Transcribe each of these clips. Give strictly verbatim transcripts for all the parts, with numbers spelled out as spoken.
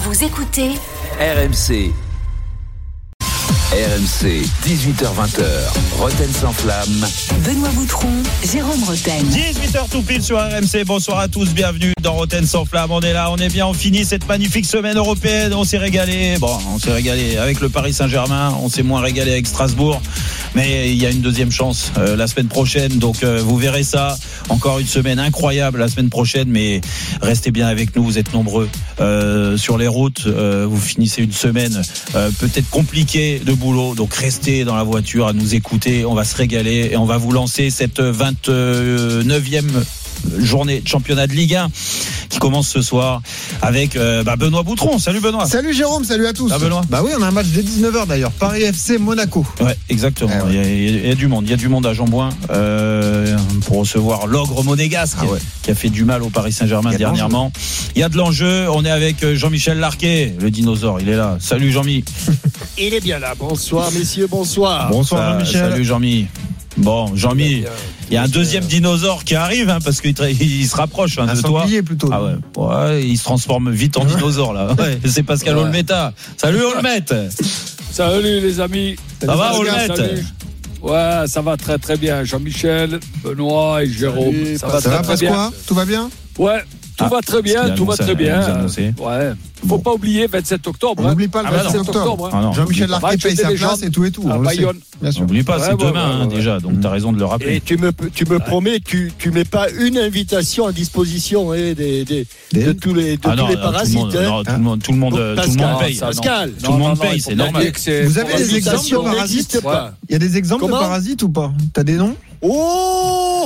Vous écoutez R M C. R M C, dix-huit heures vingt, Roten sans flamme. Benoît Boutron, Jérôme Roten. dix-huit heures tout pile sur R M C. Bonsoir à tous, bienvenue dans Roten sans flamme. On est là, on est bien, on finit cette magnifique semaine européenne. On s'est régalé. Bon, on s'est régalé avec le Paris Saint-Germain. On s'est moins régalé avec Strasbourg. Mais il y a une deuxième chance euh, la semaine prochaine. Donc euh, vous verrez ça. Encore une semaine incroyable la semaine prochaine. Mais restez bien avec nous. Vous êtes nombreux euh, sur les routes. Euh, vous finissez une semaine euh, peut-être compliquée de boulot. Donc restez dans la voiture à nous écouter. On va se régaler et on va vous lancer cette vingt-neuvième journée de championnat de Ligue un qui commence ce soir avec euh, bah Benoît Boutron. Salut Benoît. Salut Jérôme, salut à tous. Ah Benoît. Bah oui, on a un match dès dix-neuf heures d'ailleurs. Paris F C Monaco. Ouais, exactement. Ah ouais. Il, y a, il y a du monde. Il y a du monde à Jean-Bouin euh, pour recevoir l'ogre monégasque ah ouais. qui a fait du mal au Paris Saint-Germain dernièrement. Il y a de l'enjeu. On est avec Jean-Michel Larquet, le dinosaure. Il est là. Salut Jean-Mi. Il est bien là. Bonsoir messieurs, bonsoir. Bonsoir Ça, Jean-Michel. Salut Jean-Mi. Bon, Jean-Mi, il y a un deuxième dinosaure qui arrive hein, parce qu'il il se rapproche hein, un de toi. Plutôt. Ah ouais. ouais, il se transforme vite en dinosaure là. Ouais, c'est Pascal ouais. Olmeta. Salut Olmet. Salut les amis. Ça va Olmet? Ouais, ça va très très bien. Jean-Michel, Benoît et Jérôme. Salut, ça va ça très va, très bien. Quoi tout va bien? Ouais. Tout ah, va très bien, tout va très bien. Ouais. Faut bon. pas oublier vingt-sept octobre. On n'oublie pas le ah, vingt-sept octobre. Ah Jean-Michel Larquet paye sa place et tout et tout. On le sait. Bien sûr. N'oublie pas, ouais, c'est ouais, demain ouais, hein, ouais. déjà, donc t'as raison de le rappeler. Et tu me, tu me ouais. promets que tu, tu mets pas une invitation à disposition hein, des, des, des, de tous les, de ah tous non, les non, parasites. Tout le monde, hein. non, tout le monde, tout le monde, bon, tout le monde paye. Pascal, tout le monde paye, c'est normal. Vous avez des exemples de parasites? Il y a des exemples de parasites ou pas? T'as des noms? Oh,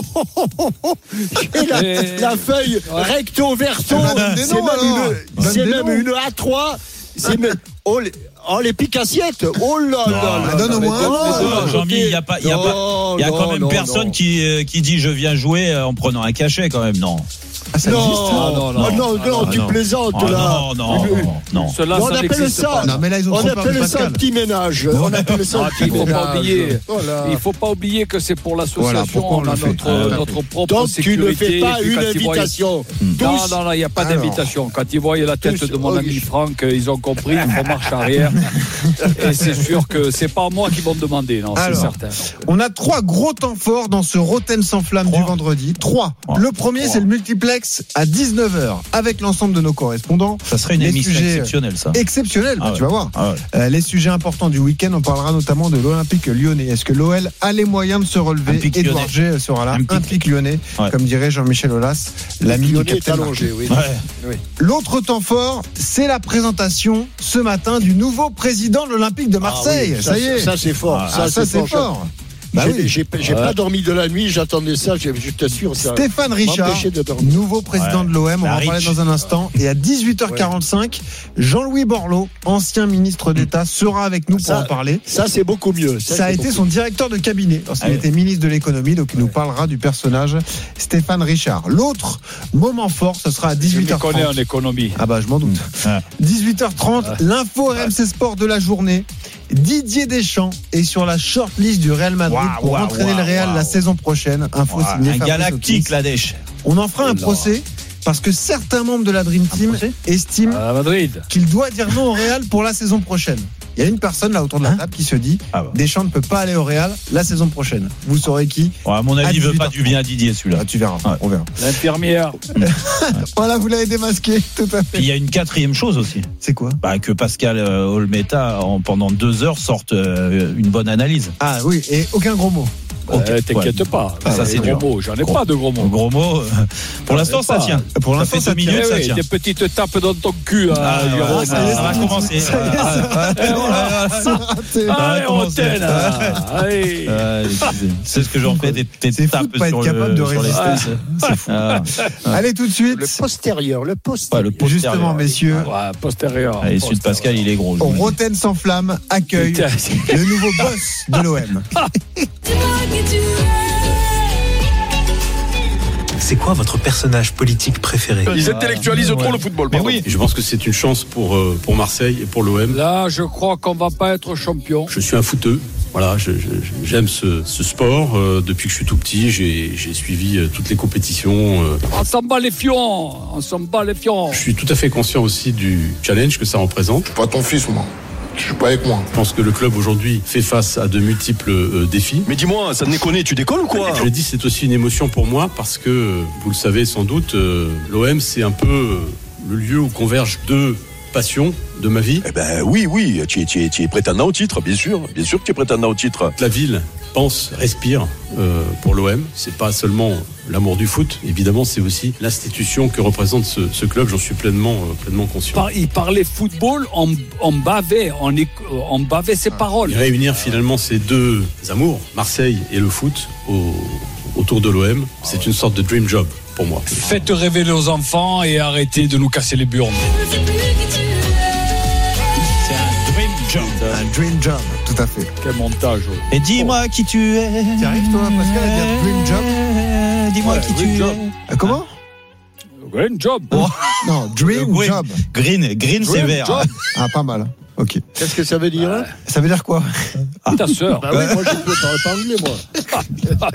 j'ai la, la feuille recto verso, c'est même, une, c'est même une A trois. C'est même, oh, les, oh, les picassiettes. Oh là là là. Donne au moins. Non, Jean-Mi, il y a pas, il y a pas, il y a quand même personne qui qui dit je viens jouer en prenant un cachet quand même, non. Ah, ça non, ah, non, non, non, non, non, tu plaisantes ah, là. Non, non, non, non. Cela, on ça appelle ça. Non, mais là, ils ont on appelle ça un petit ménage. On appelle ça un petit ménage. Il faut pas oublier. Voilà. Il faut pas oublier que c'est pour l'association. Voilà, on a notre, euh, notre propre donc, sécurité. Donc tu ne fais pas une invitation. Voient... Non, non, non, il n'y a pas Alors, d'invitation. Quand ils voyaient la tête tous, de mon ami Franck, ils ont compris. Il faut marche arrière. Et c'est sûr que c'est pas moi qui vont demander. Non, Alors, c'est certain. On a trois gros temps forts dans ce Roten sans flamme du vendredi. Trois. Ouais. Le premier, ouais. c'est le multiplex à dix-neuf heures avec l'ensemble de nos correspondants. Ça serait une les émission exceptionnelle, ça. Exceptionnelle, ah ouais. tu vas voir. Ah ouais. euh, les sujets importants du week-end, on parlera notamment de l'Olympique lyonnais. Est-ce que l'O L a les moyens de se relever? Édouard G sera là. Un pic, un pic lyonnais, ouais. comme dirait Jean-Michel Aulas, l'ami du capitaine. Allongé, oui. Ouais. Oui. L'autre temps fort, c'est la présentation ce matin du nouveau président de l'Olympique de Marseille. Ah oui, ça, ça y est. Ça, c'est fort. Ah, ça, ça, c'est, c'est fort. fort. Bah j'ai, oui. j'ai, j'ai ouais. pas dormi de la nuit, j'attendais ça, je, je t'assure. Ça Stéphane Richard, nouveau président ouais. de l'O M, on va en parler dans un instant. Et à dix-huit heures quarante-cinq, ouais. Jean-Louis Borloo, ancien ministre d'État, sera avec nous ça, pour en parler. Ça, c'est beaucoup mieux. Ça, ça a été son directeur de cabinet lorsqu'il ouais. était ministre de l'économie, donc il nous parlera du personnage Stéphane Richard. L'autre moment fort, ce sera à dix-huit heures trente. Je me connais en économie. Ah bah, je m'en doute. Ouais. dix-huit heures trente, ouais. l'info R M C Sport de la journée. Didier Deschamps est sur la shortlist du Real Madrid wow, pour wow, entraîner wow, le Real wow. la saison prochaine. Info wow, signé un galactique la Dèche. On en fera oh un non. procès parce que certains membres de la Dream Team estiment qu'il doit dire non au Real pour la saison prochaine. Il y a une personne là autour de la table hein qui se dit ah bah. Deschamps ne peut pas aller au Real la saison prochaine. Vous saurez qui? Ouais, à mon avis, il veut pas du bien à Didier celui-là. Ah, tu verras, ouais. on verra. L'infirmière. Voilà, vous l'avez démasqué, tout à fait. Il y a une quatrième chose aussi. C'est quoi? Bah, que Pascal euh, Olmeta, en, pendant deux heures, sorte euh, une bonne analyse. Ah oui, et aucun gros mot. Okay. Euh, t'inquiète ouais. pas. Ah, ça, c'est gros mots. J'en ai gros, pas de gros mots. Gros mots. Pour l'instant, ça tient. Pour l'instant, ça, ça minutes, eh ça oui, tient. Des petites tapes dans ton cul. Ah, ah, Jérôme, ah, ça, ça va commencer. Allez, on t'aide. C'est ce que j'en fais, des tapes sur les fesses. C'est fou. Allez, tout de suite. Le postérieur, le postérieur. Justement, messieurs. Ouais, postérieur. Allez, celui de Pascal, il est gros. Roten sans flamme accueille le nouveau boss de l'O M. C'est quoi votre personnage politique préféré? Ils intellectualisent ah, trop ouais. le football. Mais oui. Je pense que c'est une chance pour, euh, pour Marseille et pour l'O M. Là, je crois qu'on va pas être champion. Je suis un footeux. Voilà, je, je, j'aime ce, ce sport. Euh, depuis que je suis tout petit, j'ai, j'ai suivi euh, toutes les compétitions. Euh. On s'en bat les fions, on s'en bat les fions. Je suis tout à fait conscient aussi du challenge que ça représente. Je suis pas ton fils, moi. Je suis pas avec moi. Je pense que le club aujourd'hui fait face à de multiples euh, défis. Mais dis-moi, ça te déconne, tu décolles ou quoi? Je l'ai dit, c'est aussi une émotion pour moi parce que, vous le savez sans doute, euh, l'O M c'est un peu euh, le lieu où convergent deux passions de ma vie. Eh ben oui, oui, tu es, tu es, tu es prétendant au titre, bien sûr. Bien sûr que tu es prétendant au titre. La ville pense, respire euh, pour l'O M. C'est pas seulement l'amour du foot, évidemment, c'est aussi l'institution que représente ce, ce club. J'en suis pleinement, euh, pleinement conscient. Il parlait football, on, on bavait, on, on bavait ses paroles. Et réunir finalement ces deux amours, Marseille et le foot, au, autour de l'O M, c'est une sorte de dream job pour moi. Faites rêver nos enfants et arrêtez de nous casser les burnes. Un dream job, tout à fait. Quel montage. Et dis-moi qui tu es. Tu arrives toi, Pascal, à dire dream job? Dis-moi Ouais, qui dream tu job. es. Euh, Comment? Green job. Oh. Non, dream Green. job. Green, green c'est Dream vert. job. Ah, pas mal. Ok. Qu'est-ce que ça veut dire? hein Ça veut dire quoi? Ta sœur. Bah oui, moi je peux parler pas anglais, moi.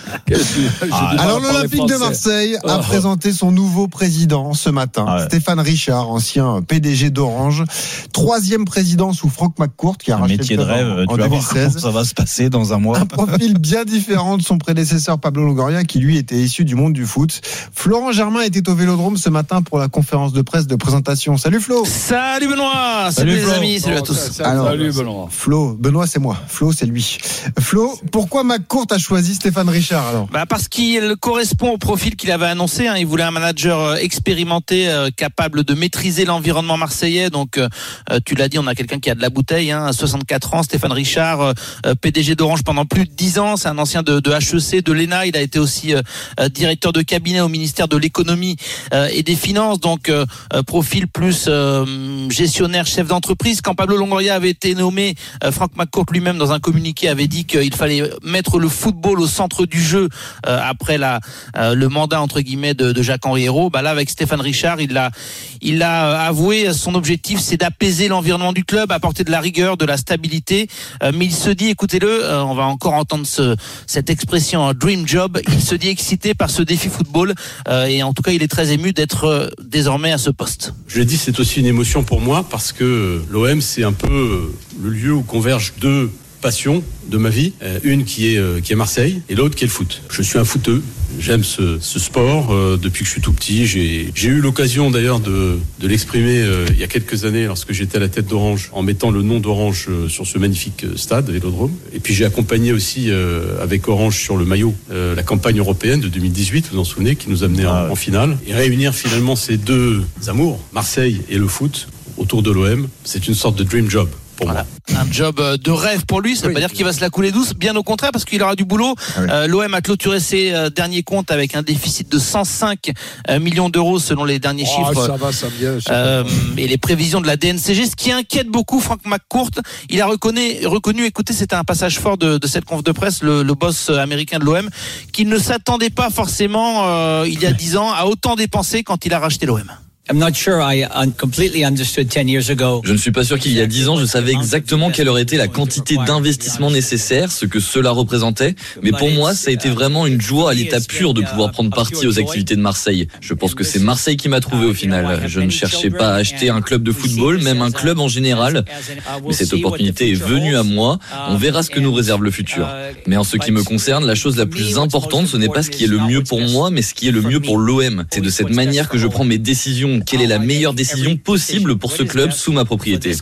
Ah, Alors l'Olympique de Marseille a Oh. présenté son nouveau président ce matin, Ah ouais. Stéphane Richard, ancien P D G d'Orange, troisième président sous Franck McCourt qui a Un racheté métier le de club rêve, en, en tu vas voir deux mille seize. comment ça va se passer dans un mois. Un profil bien différent de son prédécesseur Pablo Longoria qui lui était issu du monde du foot. Florent Germain était au Vélodrome ce matin pour la conférence de presse de présentation. Salut Flo. Salut Benoît, salut, Salut les Flo. amis, salut à tous. Alors, Salut Benoît. Flo, Benoît c'est moi, Flo c'est lui. Flo, pourquoi McCourt a choisi Stéphane Richard alors? Bah parce qu'il correspond au profil qu'il avait annoncé. Hein. Il voulait un manager expérimenté, euh, capable de maîtriser l'environnement marseillais. Donc, euh, tu l'as dit, on a quelqu'un qui a de la bouteille. Hein, soixante-quatre ans, Stéphane Richard, euh, P D G d'Orange pendant plus de dix ans. C'est un ancien de, de H E C, de l'E N A. Il a été aussi euh, directeur de cabinet au ministère de l'économie euh, et des finances. Donc, euh, profil plus euh, gestionnaire, chef d'entreprise. Quand Pablo Longoria avait été nommé, euh, Franck McCourt lui-même dans un communiqué avait dit qu'il fallait mettre le football au centre du jeu euh, après la euh, le mandat entre guillemets de, de Jacques-Henri Hérault. Bah là avec Stéphane Richard, il a il a avoué son objectif, c'est d'apaiser l'environnement du club, apporter de la rigueur, de la stabilité. Euh, mais il se dit, écoutez-le, euh, on va encore entendre ce cette expression euh, dream job. Il se dit excité par ce défi football euh, et en tout cas il est très ému d'être euh, désormais à ce poste. Je l'ai dit, c'est aussi une émotion pour moi parce que l'O M c'est un peu le lieu où convergent deux passions de ma vie, une qui est qui est Marseille et l'autre qui est le foot. Je suis un footeux, j'aime ce, ce sport euh, depuis que je suis tout petit. J'ai j'ai eu l'occasion d'ailleurs de de l'exprimer euh, il y a quelques années lorsque j'étais à la tête d'Orange en mettant le nom d'Orange euh, sur ce magnifique stade Vélodrome. Et puis j'ai accompagné aussi euh, avec Orange sur le maillot euh, la campagne européenne de deux mille dix-huit, vous vous en souvenez, qui nous amenait ah, en, en finale. Et réunir finalement ces deux amours, Marseille et le foot, autour de l'O M, c'est une sorte de dream job. Voilà. Un job de rêve pour lui, ça ne veut oui. pas dire qu'il va se la couler douce, bien au contraire, parce qu'il aura du boulot. Ah oui. euh, L'O M a clôturé ses euh, derniers comptes avec un déficit de cent cinq euh, millions d'euros selon les derniers oh, chiffres ça va, ça vient, ça euh, et les prévisions de la D N C G, ce qui inquiète beaucoup Franck McCourt. Il a reconnu, reconnu écoutez, c'était un passage fort de, de cette conf de presse, le, le boss américain de l'O M, qu'il ne s'attendait pas forcément euh, il y a dix ans à autant dépenser quand il a racheté l'O M. I'm not sure I completely understood ten years ago. Je ne suis pas sûr qu'il y a dix ans, je savais exactement quelle aurait été la quantité d'investissement nécessaire, ce que cela représentait. Mais pour moi, ça a été vraiment une joie à l'état pur de pouvoir prendre partie aux activités de Marseille. Je pense que c'est Marseille qui m'a trouvé au final. Je ne cherchais pas à acheter un club de football, même un club en général. Mais cette opportunité est venue à moi. On verra ce que nous réserve le futur. Mais en ce qui me concerne, la chose la plus importante, ce n'est pas ce qui est le mieux pour moi, mais ce qui est le mieux pour l'O M. C'est de cette manière que je prends mes décisions. Quelle est la meilleure décision possible pour ce club sous ma propriété?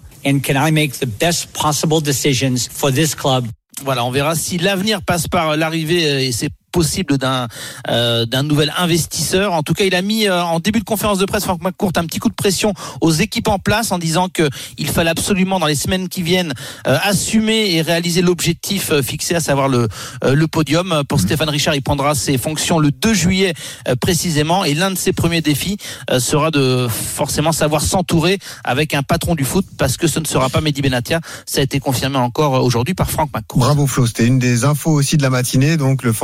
Voilà, on verra si l'avenir passe par l'arrivée et c'est possible d'un euh, d'un nouvel investisseur. En tout cas, il a mis euh, en début de conférence de presse Franck McCourt un petit coup de pression aux équipes en place en disant que il fallait absolument dans les semaines qui viennent euh, assumer et réaliser l'objectif euh, fixé, à savoir le euh, le podium. Pour Stéphane Richard, il prendra ses fonctions le deux juillet euh, précisément et l'un de ses premiers défis euh, sera de forcément savoir s'entourer avec un patron du foot parce que ce ne sera pas Mehdi Benatia. Ça a été confirmé encore aujourd'hui par Franck McCourt. Bravo Flo, c'était une des infos aussi de la matinée, donc le fantasme de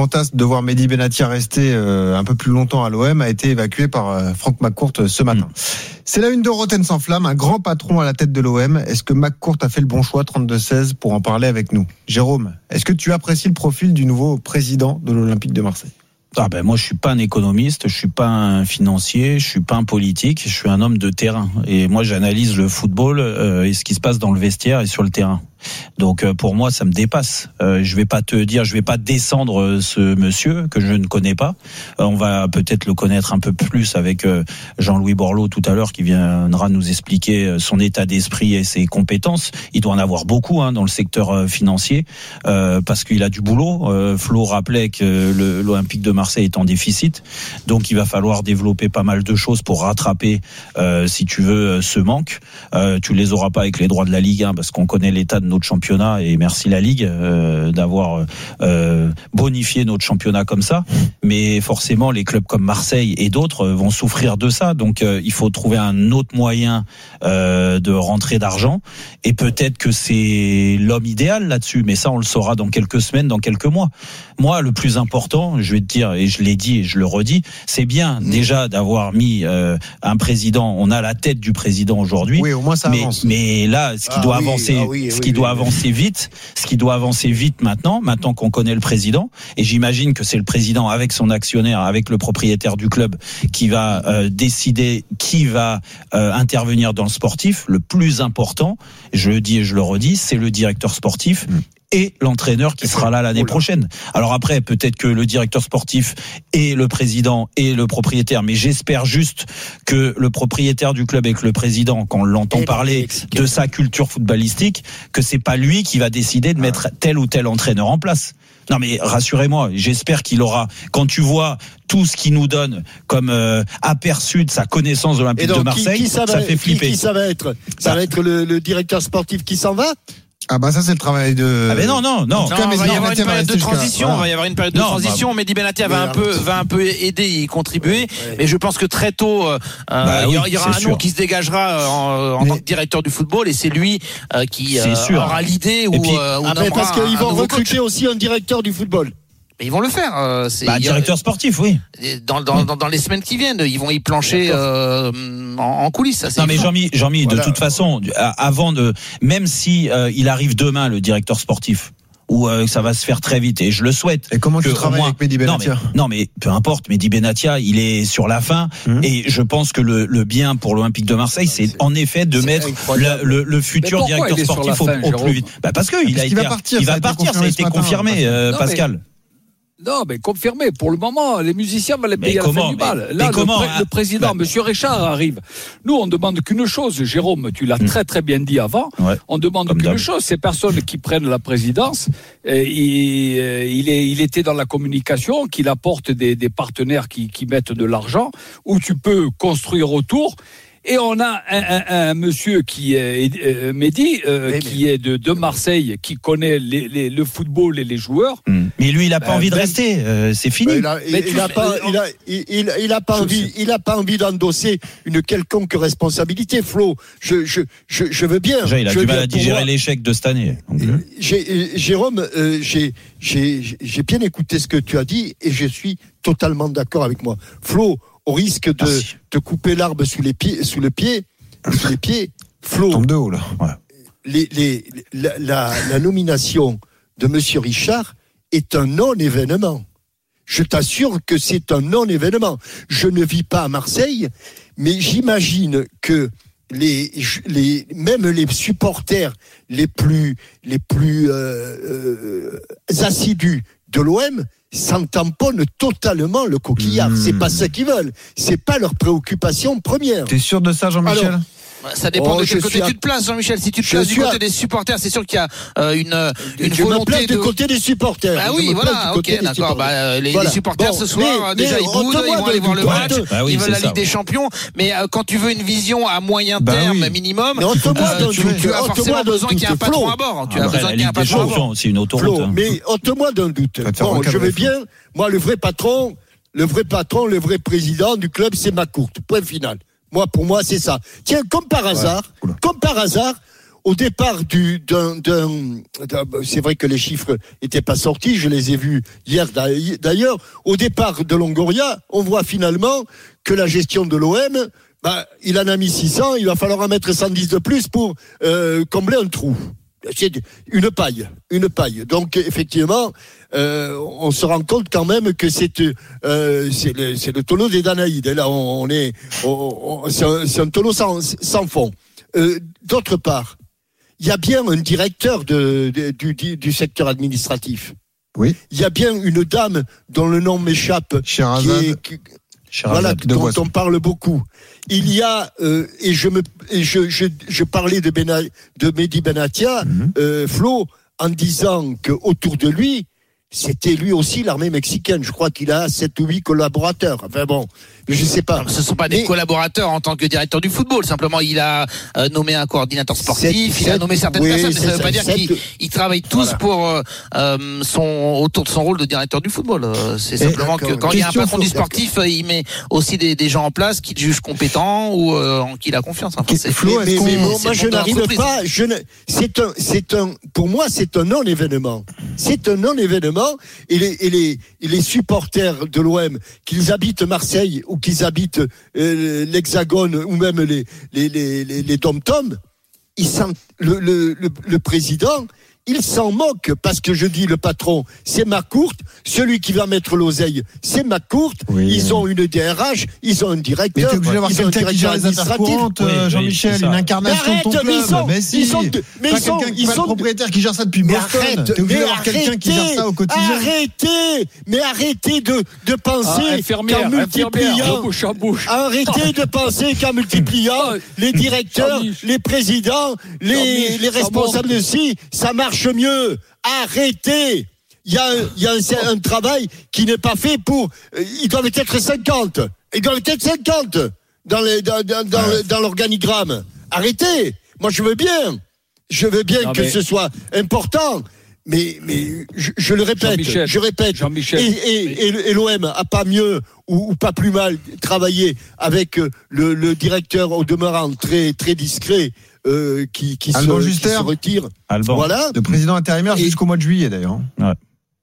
de voir Mehdi Benatia rester euh, un peu plus longtemps à l'O M a été évacué par euh, Franck McCourt euh, ce matin. Mmh. C'est la une de Roten sans flamme, un grand patron à la tête de l'O M. Est-ce que McCourt a fait le bon choix, trente-deux seize, pour en parler avec nous? Jérôme, est-ce que tu apprécies le profil du nouveau président de l'Olympique de Marseille? Ah ben moi je suis pas un économiste, je suis pas un financier, je suis pas un politique, je suis un homme de terrain. Et moi j'analyse le football euh, et ce qui se passe dans le vestiaire et sur le terrain. Donc euh, pour moi ça me dépasse. Euh, je vais pas te dire, je vais pas descendre euh, ce monsieur que je ne connais pas. Euh, on va peut-être le connaître un peu plus avec euh, Jean-Louis Borloo tout à l'heure qui viendra nous expliquer son état d'esprit et ses compétences. Il doit en avoir beaucoup hein, dans le secteur euh, financier euh, parce qu'il a du boulot. Euh, Flo rappelait que le, l'Olympique de Marseille est en déficit, donc il va falloir développer pas mal de choses pour rattraper, euh, si tu veux, ce manque. Euh, tu les auras pas avec les droits de la Ligue un parce qu'on connaît l'état de notre championnat et merci la Ligue euh, d'avoir euh, bonifié notre championnat comme ça. Mais forcément, les clubs comme Marseille et d'autres vont souffrir de ça. Donc, euh, il faut trouver un autre moyen euh, de rentrer d'argent. Et peut-être que c'est l'homme idéal là-dessus. Mais ça, on le saura dans quelques semaines, dans quelques mois. Moi, le plus important, je vais te dire, et je l'ai dit et je le redis, c'est bien mmh. déjà d'avoir mis euh, un président. On a la tête du président aujourd'hui. Oui, au moins ça mais, avance. Mais là, ce qui ah, doit oui, avancer, ah, oui, ce oui, qui oui, doit oui. avancer vite, ce qui doit avancer vite maintenant, maintenant qu'on connaît le président. Et j'imagine que c'est le président avec son actionnaire, avec le propriétaire du club, qui va euh, décider qui va euh, intervenir dans le sportif. Le plus important, je le dis et je le redis, c'est le directeur sportif. Mmh. Et l'entraîneur qui sera là l'année prochaine. Alors après, peut-être que le directeur sportif et le président et le propriétaire, mais j'espère juste que le propriétaire du club et que le président, quand on l'entend et parler de sa culture footballistique, que c'est pas lui qui va décider de mettre tel ou tel entraîneur en place. Non mais rassurez-moi, j'espère qu'il aura, quand tu vois tout ce qu'il nous donne comme euh, aperçu de sa connaissance de l'Olympique de Marseille, qui, qui ça, ça va, fait flipper. Qui, qui ça va être Ça bah. va être le, le directeur sportif qui s'en va? Ah bah ça c'est le travail de. Ah mais non non non. non cas, il va y avoir une période de transition. Voilà. Il va y avoir une période de non, transition. Bah, Mehdi Benatia va un peu va un peu aider, y contribuer. Ouais, ouais. Mais je pense que très tôt, euh, bah, il y aura, oui, y aura un sûr. nom qui se dégagera en, en tant que directeur du football et c'est lui euh, qui euh, aura l'idée ou. Euh, ah, parce qu'ils vont recruter aussi un directeur du football. Mais ils vont le faire. Euh, c'est, bah, directeur sportif, oui. Dans, dans, dans, dans les semaines qui viennent, ils vont y plancher euh, en, en coulisses. Ça, c'est non, mais Jean-Mi, Jean-Mi voilà. de toute façon, avant de, même si euh, il arrive demain, le directeur sportif, où euh, ça va se faire très vite, et je le souhaite. Et comment que, tu travailles moins, avec Mehdi Benatia? non mais, non mais peu importe, Mehdi Benatia, il est sur la fin, mmh. et je pense que le, le bien pour l'Olympique de Marseille, c'est, c'est en effet de mettre le, le, le futur directeur sportif au, fin, au plus vite. Bah parce que il, a il été, va partir, il va partir, ça a été confirmé, euh, non, Pascal. Mais... Non, mais confirmé. Pour le moment, les musiciens vont les payer à la fin du bal. Là, le, comment, pré- hein le président, bah, Monsieur Richard, arrive. Nous, on demande qu'une chose, Jérôme, tu l'as mmh. très très bien dit avant. Ouais, on demande qu'une d'hab. chose, ces personnes qui prennent la présidence, et, et, il, est, il était dans la communication, qu'il apporte des, des partenaires qui, qui mettent de l'argent, où tu peux construire autour. Et on a un, un, un monsieur qui est euh, Mehdi, euh, mais qui mais... est de, de Marseille, qui connaît les, les, le football et les joueurs. Mmh. Mais lui, il n'a pas euh, envie de rester. Euh, c'est fini. Il a, il, il a pas, il a, il, il a pas envie, il a pas envie d'endosser une quelconque responsabilité. Flo, je, je, je, je veux bien. Déjà, il a je du mal à digérer moi, l'échec de cette année. Donc, j'ai, Jérôme, euh, j'ai, j'ai, j'ai bien écouté ce que tu as dit et je suis totalement d'accord avec moi. Flo. Au risque de, de couper l'arbre sous les pieds, sous le pied, sous les pieds, Flo. Tombe de haut là. Ouais. Les, les, la, la, la nomination de Monsieur Richard est un non-événement. Je t'assure que c'est un non-événement. Je ne vis pas à Marseille, mais j'imagine que les, les, même les supporters les plus, les plus euh, euh, assidus de l'O M s'en tamponnent totalement le coquillard. Mmh. C'est pas ça qu'ils veulent. C'est pas leur préoccupation première. T'es sûr de ça, Jean-Michel? Alors, ça dépend oh, de quel côté tu te places, Jean-Michel. Si tu te places du côté à... des supporters, c'est sûr qu'il y a euh, une, une je volonté me place de... du côté des supporters. Ah oui, voilà, ok, d'accord. Bah, les, voilà. les supporters bon, ce soir, mais, déjà mais, ils boudent, ils vont aller voir le match, bah oui, ils veulent la Ligue ça, des ouais. Champions. Mais euh, quand tu veux une vision à moyen bah terme oui. minimum, euh, tu, tu, tu as forcément besoin qu'il y ait un patron à bord. Tu as besoin qu'il y ait un patron à bord. C'est une autoroute. Mais ôte-moi d'un doute. Bon, je vais bien. Moi, le vrai patron, le vrai patron, le vrai président du club, c'est McCourt. Point final. Moi, pour moi, c'est ça. Tiens, comme par hasard, ouais. comme par hasard, au départ du, d'un, d'un, d'un, c'est vrai que les chiffres étaient pas sortis, je les ai vus hier d'ailleurs. Au départ de Longoria, on voit finalement que la gestion de l'O M, bah, il en a mis six cents, il va falloir en mettre cent dix de plus pour euh, combler un trou. C'est une paille, une paille. Donc effectivement, euh, on se rend compte quand même que c'est, euh, c'est, le, c'est le tonneau des Danaïdes. Et là, on, on est, on, on, c'est, un, c'est un tonneau sans, sans fond. Euh, d'autre part, il y a bien un directeur de, de, du, du secteur administratif. Oui. Il y a bien une dame dont le nom m'échappe, qui est, qui, voilà, dont on parle beaucoup. Il y a euh, et je me et je je, je parlais de Bena, de Mehdi Benatia, mm-hmm. euh, Flo, en disant que autour de lui, c'était lui aussi l'armée mexicaine. Je crois qu'il a sept ou huit collaborateurs. Enfin bon, je sais pas. Ce ne sont pas des mais, collaborateurs en tant que directeur du football. Simplement, il a euh, nommé un coordinateur sportif, sept, il a nommé certaines oui, personnes. Mais ça ne veut pas dire qu'ils ils travaillent tous voilà. pour euh, son, autour de son rôle de directeur du football. C'est simplement que quand il y a un patron du sportif, d'accord. il met aussi des, des gens en place qu'il juge compétents ou euh, en qui il a confiance. Enfin, c'est Flo, mais, mais, mais bon, moi, je n'arrive pas. Je ne, c'est un, c'est un, pour moi, c'est un non-événement. C'est un non-événement. Et les, et les, et les supporters de l'O M, qu'ils habitent Marseille ou qu'ils habitent euh, l'Hexagone ou même les, les, les, les, les dom-toms, ils sentent, le, le, le, le président, il s'en moque parce que je dis le patron, c'est McCourt, celui qui va mettre l'oseille, c'est McCourt. Oui. Ils ont une D R H, ils ont un directeur. Mais t'es obligé d'avoir quelqu'un qui gère les affaires courantes, oui, Jean-Michel, oui, une incarnation mais arrête, de ton club. Mais ils sont, mais si, ils sont, mais ils sont, ils sont propriétaires qui gèrent ça depuis Boston. T'es obligé d'avoir quelqu'un qui gère ça au quotidien. Mais arrêtez, mais arrêtez de de penser qu'en multipliant, bouche à bouche. Arrêtez de penser qu'en multipliant les directeurs, les présidents, les les responsables de ci, ça marche mieux. Arrêtez. Il y a, un, il y a un, un travail qui n'est pas fait pour. Ils doivent être cinquante. Ils doivent être cinquante dans, les, dans, dans, dans, ouais. dans l'organigramme. Arrêtez. Moi, je veux bien. Je veux bien non, que mais... ce soit important. Mais, mais je, je le répète, je répète. Et, et, et, et l'O M a pas mieux ou, ou pas plus mal travaillé avec le, le directeur au demeurant très, très discret. Euh, qui, qui, se, qui se retire. Alban. Voilà. Le président intérimaire et... jusqu'au mois de juillet d'ailleurs. Ouais.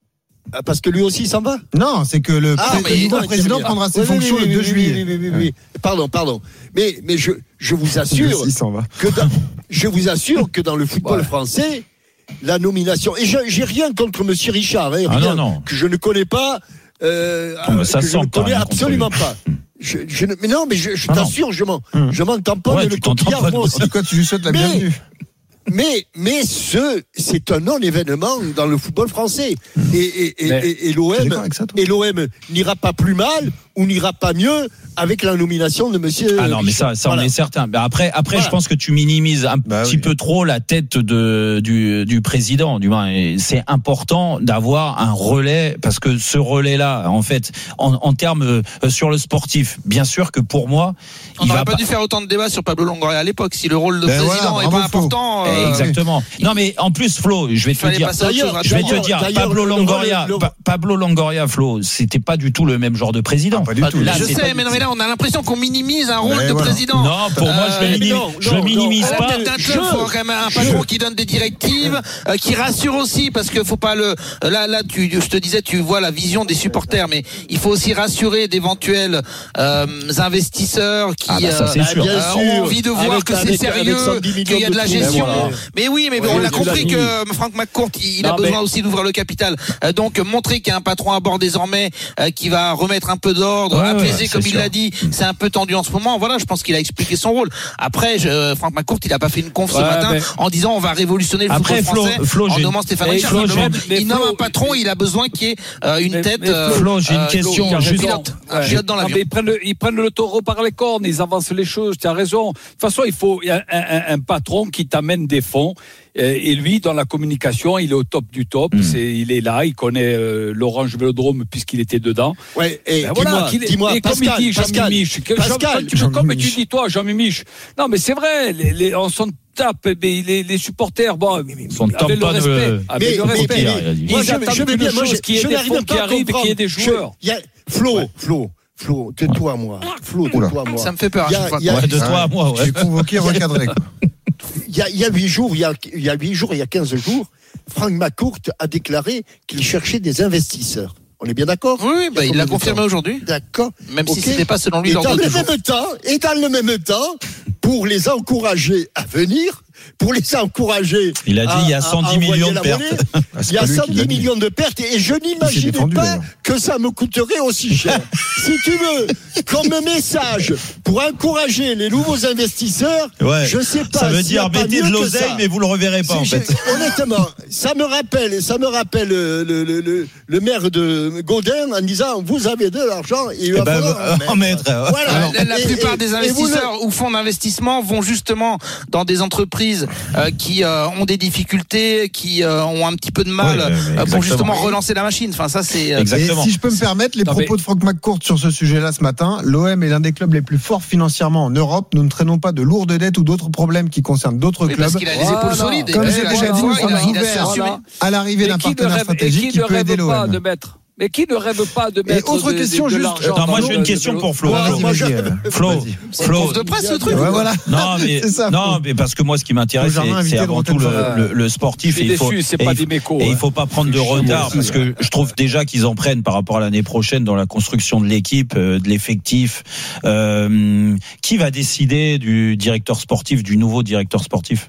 Parce que lui aussi s'en va. Non, c'est que le, ah, pré- le nouveau président prendra ses oui, fonctions oui, oui, le deux oui, juillet. Oui, oui, oui, oui. Ouais. Pardon, pardon. Mais, mais je, je vous assure que dans, je vous assure que dans le football ouais. français, la nomination et je, j'ai rien contre Monsieur Richard, hein, ah, rien, non, non. que je ne connais pas, euh, non, ça que je ne connais absolument pas. Je, je, mais non, mais je, je ah t'assure, non. je m'en, mmh. je m'en tamponne ouais, le coquillard, moi aussi. En tout cas, tu lui souhaites la bienvenue. Mais, mais ce, c'est un non-événement dans le football français. Et, et, et, et, et l'O M, ça, et l'O M n'ira pas plus mal ou n'ira pas mieux avec la nomination de monsieur. Ah non, mais ça, ça voilà. on est certain. Mais après, après, voilà. je pense que tu minimises un bah petit oui. peu trop la tête de, du, du président. Du moins, et c'est important d'avoir un relais parce que ce relais-là, en fait, en, en termes euh, sur le sportif, bien sûr que pour moi, on n'aurait pas, pas dû faire autant de débats sur Pablo Longoria à l'époque. Si le rôle de ben président n'est voilà, pas important. Euh, Exactement. Oui. Non, mais en plus, Flo, je vais te dire, je vais te dire, Pablo Longoria, le, le, le... Pablo Longoria, Flo, c'était pas du tout le même genre de président. Ah, pas du tout. Là, je sais, mais non, mais là, on a l'impression qu'on minimise un rôle ouais, de voilà. président. Non, pour euh, moi, je le minimise, non, je non, minimise non, pas. Il faut quand même un patron je... qui donne des directives, euh, qui rassure aussi, parce que faut pas le. Là, là, tu, je te disais, tu vois la vision des supporters, mais il faut aussi rassurer d'éventuels euh, investisseurs qui ah bah ça, euh, sûr. Euh, ont envie de voir avec, que c'est avec, sérieux, avec qu'il y a de la gestion. Mais oui, mais on a compris que Frank McCourt, il a besoin aussi d'ouvrir le capital. Donc montrer qu'il y a un patron à bord désormais qui va remettre un peu d'ordre, apaiser comme il l'a dit. C'est un peu tendu en ce moment. Voilà, je pense qu'il a expliqué son rôle. Après, je, Franck McCourt, il a pas fait une conf ce ouais, matin mais... en disant on va révolutionner le Après, football français Flo, Flo, en nommant Stéphane Richard. Flo, il nomme un patron, il a besoin qu'il y ait euh, une mais, tête. Mais Flo, j'ai une question. Euh, un pilote, un pilote dans l'avion. Ils prennent, le, ils prennent le taureau par les cornes, ils avancent les choses. Tu as raison. De toute façon, il faut un, un, un patron qui t'amène des fonds. Et lui, dans la communication, il est au top du top. Mmh. C'est, il est là, il connaît euh, l'Orange Vélodrome puisqu'il était dedans. Ouais. Et ben voilà, dis-moi, dis-moi, et Pascal, comme il dit Jean-Mimiche, Pascal, Jean, Jean, comme tu dis toi, Jean-Mimiche. Non, mais c'est vrai, les, les, on s'en tape, les, les supporters, bon, son avec le respect, de... avec mais, le respect. Mais, mais, moi, je, j'attends je, qu'une je, chose, qu'il y ait des fonds qui arrivent et qu'il y ait des joueurs. Je, y a, Flo, ouais. Flo. Flo, tais-toi moi. Flo, tais-toi moi. Ça me fait peur. Y a, y a, ouais, de toi à moi. Ouais. J'ai convoqué, recadré. il y a, il y a huit jours, il y a, il y a huit jours, il y a quinze jours, Frank McCourt a déclaré qu'il cherchait des investisseurs. On est bien d'accord? Oui, oui bah, il l'a confirmé aujourd'hui. D'accord. Même okay. si c'était pas selon lui et lors dans de le toujours. même temps, et dans le même temps, pour les encourager à venir, pour les encourager. Il a dit il y a cent dix millions de pertes. Il y a cent dix millions de pertes et je n'imaginais pas d'ailleurs. que ça me coûterait aussi cher. Si tu veux, comme message pour encourager les nouveaux investisseurs, ouais. je sais pas. Ça veut dire mettez de l'oseille, mais vous le reverrez pas en fait. Honnêtement, ça me rappelle, ça me rappelle le, le, le, le maire de Gaudin en disant vous avez de l'argent et il va ben, falloir en mettre. Voilà. Alors, la, la et, plupart et, des investisseurs le... ou fonds d'investissement vont justement dans des entreprises Euh, qui euh, ont des difficultés, qui euh, ont un petit peu de mal oui, euh, pour justement relancer la machine. Enfin, ça c'est. Euh... Exactement. Et si je peux me permettre, les non, propos mais... de Frank McCourt sur ce sujet-là ce matin, l'O M est l'un des clubs les plus forts financièrement en Europe. Nous ne traînons pas de lourdes dettes ou d'autres problèmes qui concernent d'autres oui, clubs. Parce qu'il a les épaules voilà. solides. Comme j'ai déjà dit, nous sommes il ouverts voilà. à l'arrivée d'un partenaire stratégique qui peut aider l'O M. Mais qui ne rêve pas de mettre et autre de, question de, de juste attends, moi j'ai une question pour Flo. Flo, Flo de presse ce truc. Ouais, voilà. Non mais ça, non mais parce que moi ce qui m'intéresse c'est, c'est avant tout le, le, le sportif et il faut déçu, c'est et, pas il, des mécos, et hein. il faut pas prendre de retard parce que je trouve déjà qu'ils en prennent par rapport à l'année prochaine dans la construction de l'équipe, de l'effectif. Euh, qui va décider du directeur sportif, du nouveau directeur sportif?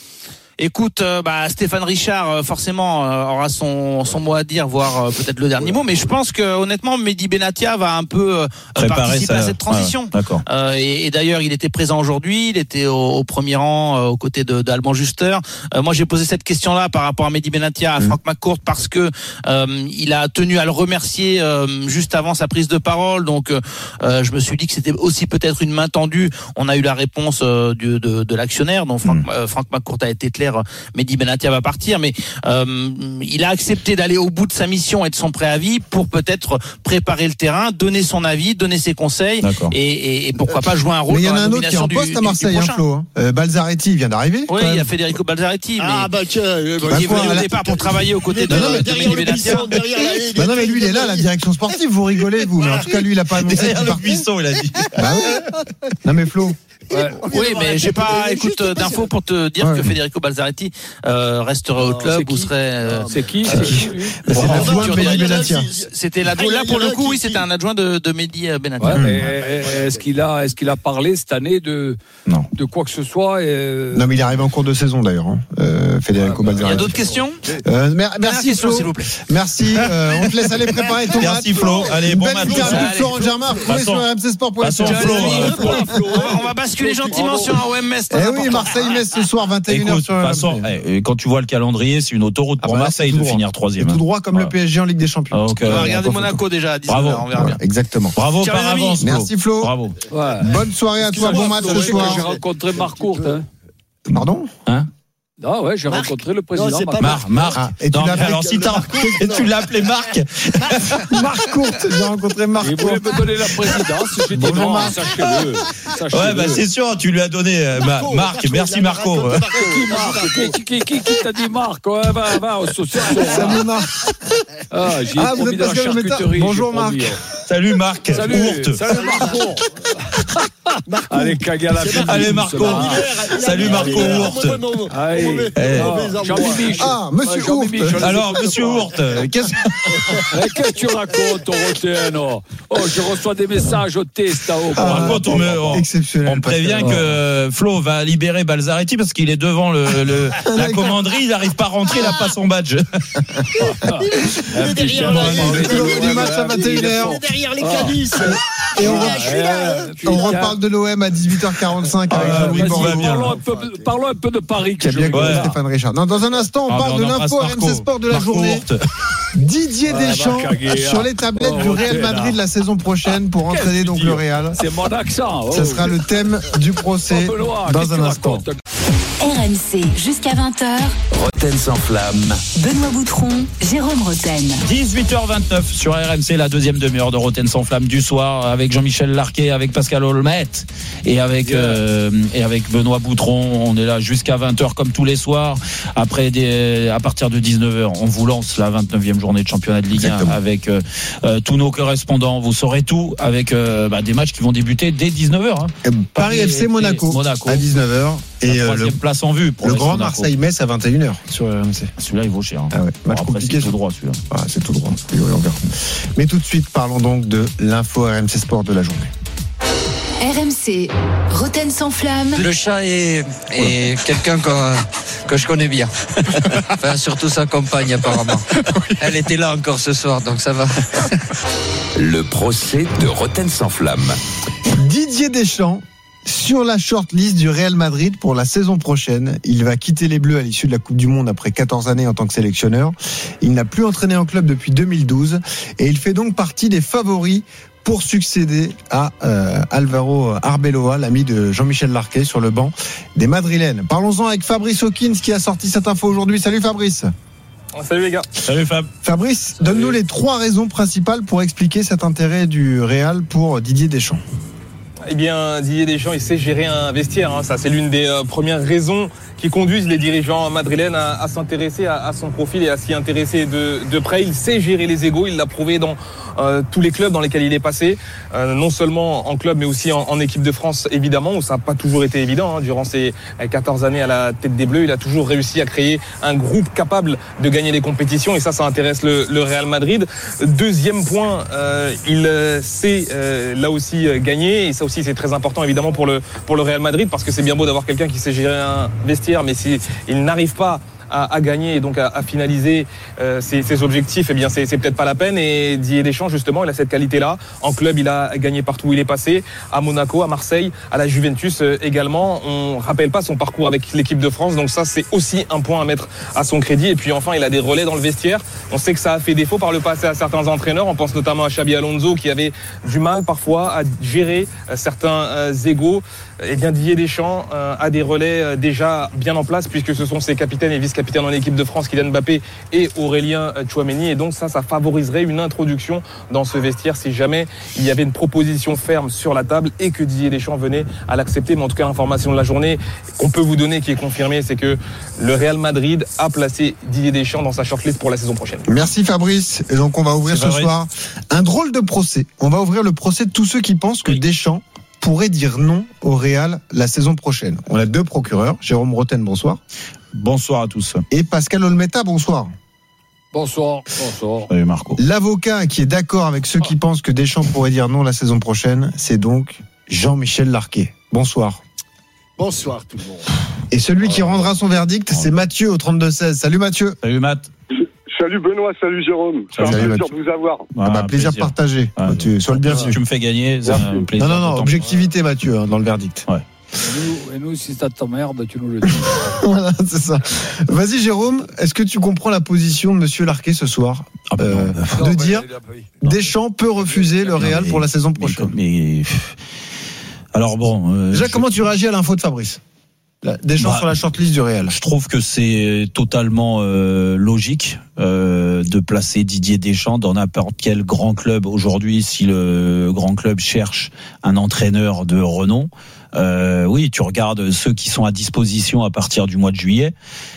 Écoute, euh, bah, Stéphane Richard, euh, forcément, euh, aura son, son mot à dire, voire euh, peut-être le dernier mot. Mais je pense que honnêtement, Mehdi Benatia va un peu euh, participer ça, à cette transition. Ouais, d'accord. Euh, et, et d'ailleurs, il était présent aujourd'hui. Il était au, au premier rang, euh, aux côtés de, d'Alban Juster. Euh, moi, j'ai posé cette question-là par rapport à Mehdi Benatia, à mmh. Frank McCourt, parce que euh, il a tenu à le remercier euh, juste avant sa prise de parole. Donc, euh, je me suis dit que c'était aussi peut-être une main tendue. On a eu la réponse euh, du, de, de l'actionnaire. Donc, Frank, mmh. euh, Frank McCourt a été clair. Mehdi Benatia va partir, mais euh, il a accepté d'aller au bout de sa mission et de son préavis pour peut-être préparer le terrain, donner son avis, donner ses conseils et, et, et pourquoi pas jouer un rôle. Mais il y en a un autre qui est en poste à Marseille, hein, Flo. Hein. Euh, Balzaretti vient d'arriver. Oui, il y a Federico Balzaretti, mais ah, bah, tiens, euh, qui bah, est venu au départ pour travailler aux côtés de, de, de Mehdi Benatia. Bah non, mais lui il est là, la direction sportive. Vous rigolez, vous. Mais en tout cas, lui il a pas annoncé. Derrière le buisson, il a dit. Bah oui. Non mais Flo. Ouais. Oui, mais j'ai pas, écoute, d'infos pour te dire ouais. que Federico Balzaretti euh, resterait au club ou serait. Euh, c'est qui C'est qui C'est l'adjoint de Mehdi Benatia. C'était l'adjoint. Là, pour le coup, oui, c'était un adjoint de, de Mehdi Benatia. Ouais, mais est-ce qu'il a, est-ce qu'il a parlé cette année de, non. de quoi que ce soit et... Non, mais il arrive en cours de saison d'ailleurs, hein, euh, Federico Balzaretti. Il y a d'autres questions euh, mer- Merci question, Flo, s'il vous plaît. Merci. Euh, on te laisse aller préparer ton match. Merci Flo. Allez, bon match. Florent Germain, retrouvez sur R M C Sport pour la Flo. On va basculer gentiment sur un O M Metz. Eh oui, Marseille-Metz ce soir, vingt et une heures sur R M C. De toute façon, quand tu vois le calendrier, c'est une autoroute pour Marseille de finir troisième. Tout droit comme le P S G en Ligue des Champions. Regardez Monaco déjà à dix-neuf heures, on verra bien. Exactement. Bravo par avance. Merci Flo. Bravo. Bonne soirée à toi, bon match ce soir. J'ai rencontré Marc Court. Pardon ? Hein ? Ah ouais, j'ai Marc. rencontré le président. Non, c'est pas Marc. Marc. Ah, et tu non, l'as alors si t'as et tu l'as appelé Marc. Marc Courte, j'ai rencontré Marc. Il voulait me donner la présidence. J'ai dit non, sachez-le. Sachez-le. Ouais, bah c'est sûr, tu lui as donné euh, Marc. Marc. Merci Marco. Qui Marc qui, qui, qui, qui t'a dit Marc? Ouais, va, va, au social. Salut Marc. Ah, j'ai ah, promis dans la charcuterie. Bonjour Marc. Salut Marc. Salut. Salut Marco. Allez, caguer à la fin. Allez Marco. Salut Marco Ourte. Allez. Jean-Bibiche. Ah, monsieur Ourte. Alors, monsieur Ourte, qu'est-ce que tu racontes, Roten? Oh, je reçois des messages au test. Raconte, on me prévient que Flo va libérer Balzaretti parce qu'il est devant le, le, la commanderie, il n'arrive pas à rentrer, il n'a pas son badge. Du match à vingt et une heures. Derrière les Cadis. Et on, on reparle de l'O M à dix-huit heures quarante-cinq avec Jean-Louis Bordeaux. Parlons un peu de Paris. Qui a bien connu Stéphane Richard. Non, dans un instant, on parle de l'info R M C Sport de la journée. Didier Deschamps sur les tablettes du Real Madrid la saison prochaine pour entraîner donc le Real. C'est mon accent. Ce sera le thème du procès dans un instant. R M C jusqu'à vingt heures. Roten sans flamme. Benoît Boutron, Jérôme Roten. dix-huit heures vingt-neuf sur R M C, la deuxième demi-heure de Roten sans flamme du soir avec Jean-Michel Larquet, avec Pascal Olmet et avec yeah. euh, et avec Benoît Boutron. On est là jusqu'à vingt heures comme tous les soirs. Après des, à partir de dix-neuf heures, on vous lance la vingt-neuvième journée de championnat de Ligue Exactement. un avec euh, euh, tous nos correspondants. Vous saurez tout avec euh, bah, des matchs qui vont débuter dès dix-neuf heures. Hein. Paris F C Monaco, Monaco à dix-neuf heures. Et la troisième euh, place en vue. Pour le grand Marseille-Metz à vingt et une heures sur R M C. Celui-là, il vaut cher. Hein. Ah ouais. Match bon, compliqué. C'est tout droit, celui-là. Ah, c'est tout droit. On verra. Mais tout de suite, parlons donc de l'info R M C Sport de la journée. R M C, Roten sans flamme. Le chat est, est quelqu'un que, que je connais bien. Enfin, surtout sa compagne, apparemment. Elle était là encore ce soir, donc ça va. Le procès de Roten sans flamme. Didier Deschamps, sur la shortlist du Real Madrid pour la saison prochaine. Il va quitter les Bleus à l'issue de la Coupe du Monde après quatorze années en tant que sélectionneur. Il n'a plus entraîné en club depuis deux mille douze et il fait donc partie des favoris pour succéder à euh, Alvaro Arbeloa, l'ami de Jean-Michel Larquet, sur le banc des Madrilènes. Parlons-en avec Fabrice Hawkins qui a sorti cette info aujourd'hui. Salut Fabrice. Salut les gars. Salut Fab. Fabrice, Salut. Donne-nous les trois raisons principales pour expliquer cet intérêt du Real pour Didier Deschamps. Eh bien, Didier Deschamps, il sait gérer un vestiaire. Hein. Ça, c'est l'une des euh, premières raisons qui conduisent les dirigeants madrilènes à, à s'intéresser à, à son profil et à s'y intéresser de, de près. Il sait gérer les égos. Il l'a prouvé dans euh, tous les clubs dans lesquels il est passé, euh, non seulement en club, mais aussi en, en équipe de France, évidemment, où ça n'a pas toujours été évident. Hein. Durant ses quatorze années à la tête des Bleus, il a toujours réussi à créer un groupe capable de gagner les compétitions. Et ça, ça intéresse le, le Real Madrid. Deuxième point, euh, il sait euh, là aussi euh, gagner. Et ça aussi, c'est très important évidemment pour le, pour le Real Madrid, parce que c'est bien beau d'avoir quelqu'un qui sait gérer un vestiaire, mais s'il n'arrive pas à, à gagner et donc à, à finaliser euh, ses, ses objectifs, eh bien c'est, c'est peut-être pas la peine. Et Didier Deschamps, justement, il a cette qualité-là. En club, il a gagné partout où il est passé, à Monaco, à Marseille, à la Juventus euh, également. On rappelle pas son parcours avec l'équipe de France, donc ça c'est aussi un point à mettre à son crédit. Et puis enfin, il a des relais dans le vestiaire. On sait que ça a fait défaut par le passé à certains entraîneurs. On pense notamment à Xabi Alonso qui avait du mal parfois à gérer euh, certains euh, égos. Eh bien, Didier Deschamps euh, a des relais euh, déjà bien en place, puisque ce sont ses capitaines et vice-capitaines en équipe de France, Kylian Mbappé et Aurélien Tchouaméni. Et donc ça, ça favoriserait une introduction dans ce vestiaire si jamais il y avait une proposition ferme sur la table et que Didier Deschamps venait à l'accepter. Mais en tout cas, l'information de la journée qu'on peut vous donner, qui est confirmée, c'est que le Real Madrid a placé Didier Deschamps dans sa shortlist pour la saison prochaine. Merci Fabrice. Et donc on va ouvrir c'est ce Fabrice. soir un drôle de procès. On va ouvrir le procès de tous ceux qui pensent que oui. Deschamps pourrait dire non au Real la saison prochaine. On a deux procureurs. Jérôme Roten, bonsoir. Bonsoir à tous. Et Pascal Olmeta, bonsoir. Bonsoir. Bonsoir. Salut Marco. L'avocat qui est d'accord avec ceux qui pensent que Deschamps pourrait dire non la saison prochaine, c'est donc Jean-Michel Larquet. Bonsoir. Bonsoir tout le monde. Et celui qui rendra son verdict, c'est Mathieu au trente-deux seize. Salut Mathieu. Salut Matt. Salut Benoît, salut Jérôme. C'est un plaisir Mathieu. de vous avoir. Ah bah, plaisir, plaisir partagé. Ah, Mathieu, sois le bienvenu. Si tu me fais gagner, c'est un plaisir. Non, non, non, objectivité Mathieu, hein, dans le verdict. Ouais. Et nous, et nous, si ça t'emmerde, tu nous le dis. Voilà, c'est ça. Vas-y Jérôme, est-ce que tu comprends la position de Monsieur Larquet ce soir ah bah euh, non, de non, dire non. Deschamps peut refuser le Real mais, pour la saison prochaine. Mais, mais... Alors bon. Euh, Déjà, je... comment tu réagis à l'info de Fabrice ? Deschamps bah, sur la shortlist du Real. Je trouve que c'est totalement euh, logique euh, de placer Didier Deschamps dans n'importe quel grand club aujourd'hui. Si le grand club cherche un entraîneur de renom, euh, oui, tu regardes ceux qui sont à disposition à partir du mois de juillet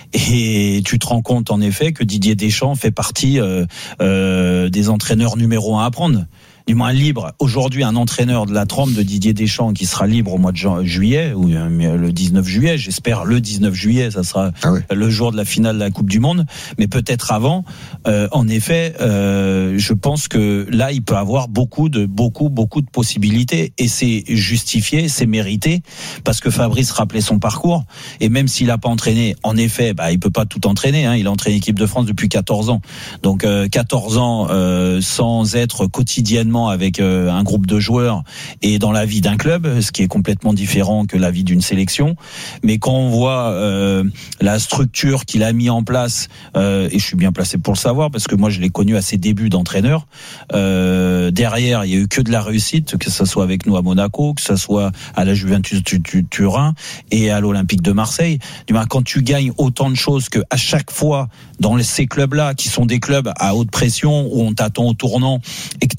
et tu te rends compte en effet que Didier Deschamps fait partie euh, euh, des entraîneurs numéro un à prendre. Du moins libre. Aujourd'hui, un entraîneur de la trempe de Didier Deschamps qui sera libre au mois de juin, juillet, ou le dix-neuf juillet, j'espère le dix-neuf juillet, ça sera ah oui. le jour de la finale de la Coupe du Monde, mais peut-être avant. Euh, en effet, euh, je pense que là, il peut avoir beaucoup de beaucoup beaucoup de possibilités, et c'est justifié, c'est mérité, parce que Fabrice rappelait son parcours, et même s'il n'a pas entraîné, en effet, bah, il peut pas tout entraîner. Hein, il a entraîné l'équipe de France depuis quatorze ans, donc euh, quatorze ans euh, sans être quotidiennement avec euh, un groupe de joueurs et dans la vie d'un club, ce qui est complètement différent que la vie d'une sélection. Mais quand on voit euh, la structure qu'il a mis en place, euh, et je suis bien placé pour le savoir parce que moi je l'ai connu à ses débuts d'entraîneur, euh, derrière il y a eu que de la réussite, que ce soit avec nous à Monaco, que ce soit à la Juventus Turin et à l'Olympique de Marseille. Du moins, quand tu gagnes autant de choses que à chaque fois dans ces clubs-là, qui sont des clubs à haute pression où on t'attend au tournant et que tu arrives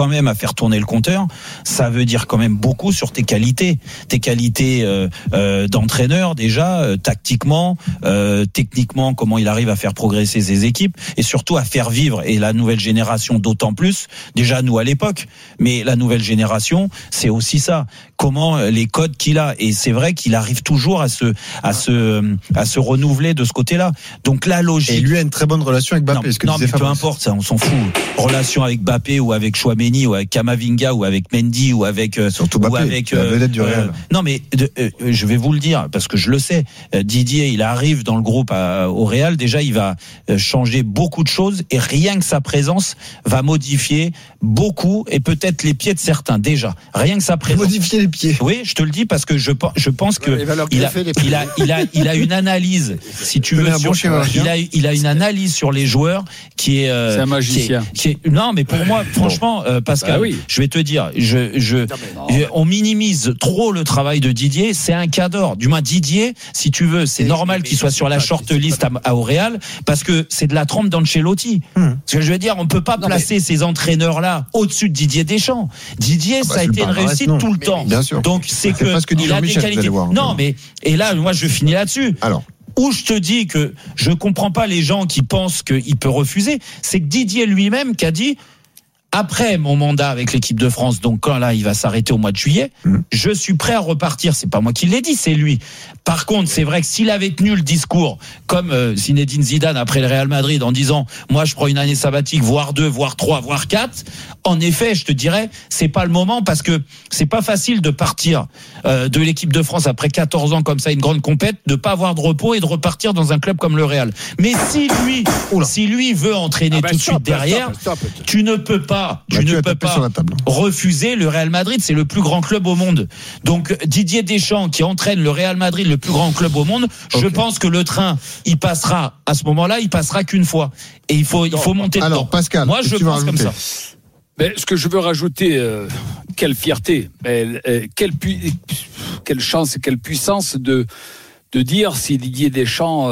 quand même à faire tourner le compteur, ça veut dire quand même beaucoup sur tes qualités, tes qualités euh, euh, d'entraîneur déjà, euh, tactiquement, euh, techniquement, comment il arrive à faire progresser ses équipes et surtout à faire vivre. Et la nouvelle génération d'autant plus, déjà nous à l'époque, mais la nouvelle génération, c'est aussi ça. Comment les codes qu'il a, et c'est vrai qu'il arrive toujours à se à se à se renouveler de ce côté-là. Donc la logique. Et lui a une très bonne relation avec Mbappé. Non, ce que non mais Fabrice. peu importe, ça, on s'en fout. Relation avec Mbappé ou avec Chouameni ou avec Kamavinga ou avec Mendy ou avec euh, surtout ou Mbappé, avec la vedette du Real. Euh, non mais de, euh, je vais vous le dire parce que je le sais. Euh, Didier, il arrive dans le groupe à, au Real. Déjà, il va euh, changer beaucoup de choses et rien que sa présence va modifier beaucoup et peut-être les pieds de certains déjà. Rien que sa présence. Modifier les pieds. Oui, je te le dis parce que je je pense que Ouais, il, il, a, il a il a il a une analyse, si tu veux, sur, il a il a une analyse sur les joueurs qui est euh, c'est un magicien. Qui est, qui est, non, mais pour moi, franchement, euh, Pascal, bah oui. je vais te dire, je je, non, non. je on minimise trop le travail de Didier. C'est un cadre. Du moins Didier, si tu veux, c'est et normal qu'il soit sur la shortlist à, à au Real parce que c'est de la trempe d'Ancelotti. Hmm. Ce que je veux dire, on peut pas non, placer mais... ces entraîneurs là au-dessus de Didier Deschamps. Didier, ah bah, ça a été une réussite reste, tout le mais, temps. Bien sûr. Donc c'est que, que il a des Michel, qualités. Voir, non, mais et là, moi, je finis là-dessus. Alors. Où je te dis que je comprends pas les gens qui pensent qu'il peut refuser, c'est que Didier lui-même qui a dit après mon mandat avec l'équipe de France, donc quand là il va s'arrêter au mois de juillet, mmh. je suis prêt à repartir. C'est pas moi qui l'ai dit, c'est lui. Par contre, c'est vrai que s'il avait tenu le discours comme euh, Zinedine Zidane après le Real Madrid en disant moi je prends une année sabbatique, voire deux, voire trois, voire quatre, en effet, je te dirais, c'est pas le moment parce que c'est pas facile de partir euh, de l'équipe de France après quatorze ans comme ça, une grande compète, de pas avoir de repos et de repartir dans un club comme le Real. Mais si lui, Oula. si lui veut entraîner ah ben tout de suite derrière, stop, stop, stop. tu ne peux pas Tu bah, ne tu peux pas refuser le Real Madrid, c'est le plus grand club au monde. Donc Didier Deschamps qui entraîne le Real Madrid, le plus grand club au monde, okay. je pense que le train, il passera à ce moment-là, il passera qu'une fois. Et il faut, il faut monter dedans. Alors Pascal, moi je pense comme ça. Mais ce que je veux rajouter, euh, quelle fierté, mais, euh, quelle, pu- quelle chance et quelle puissance de de dire si Didier Deschamps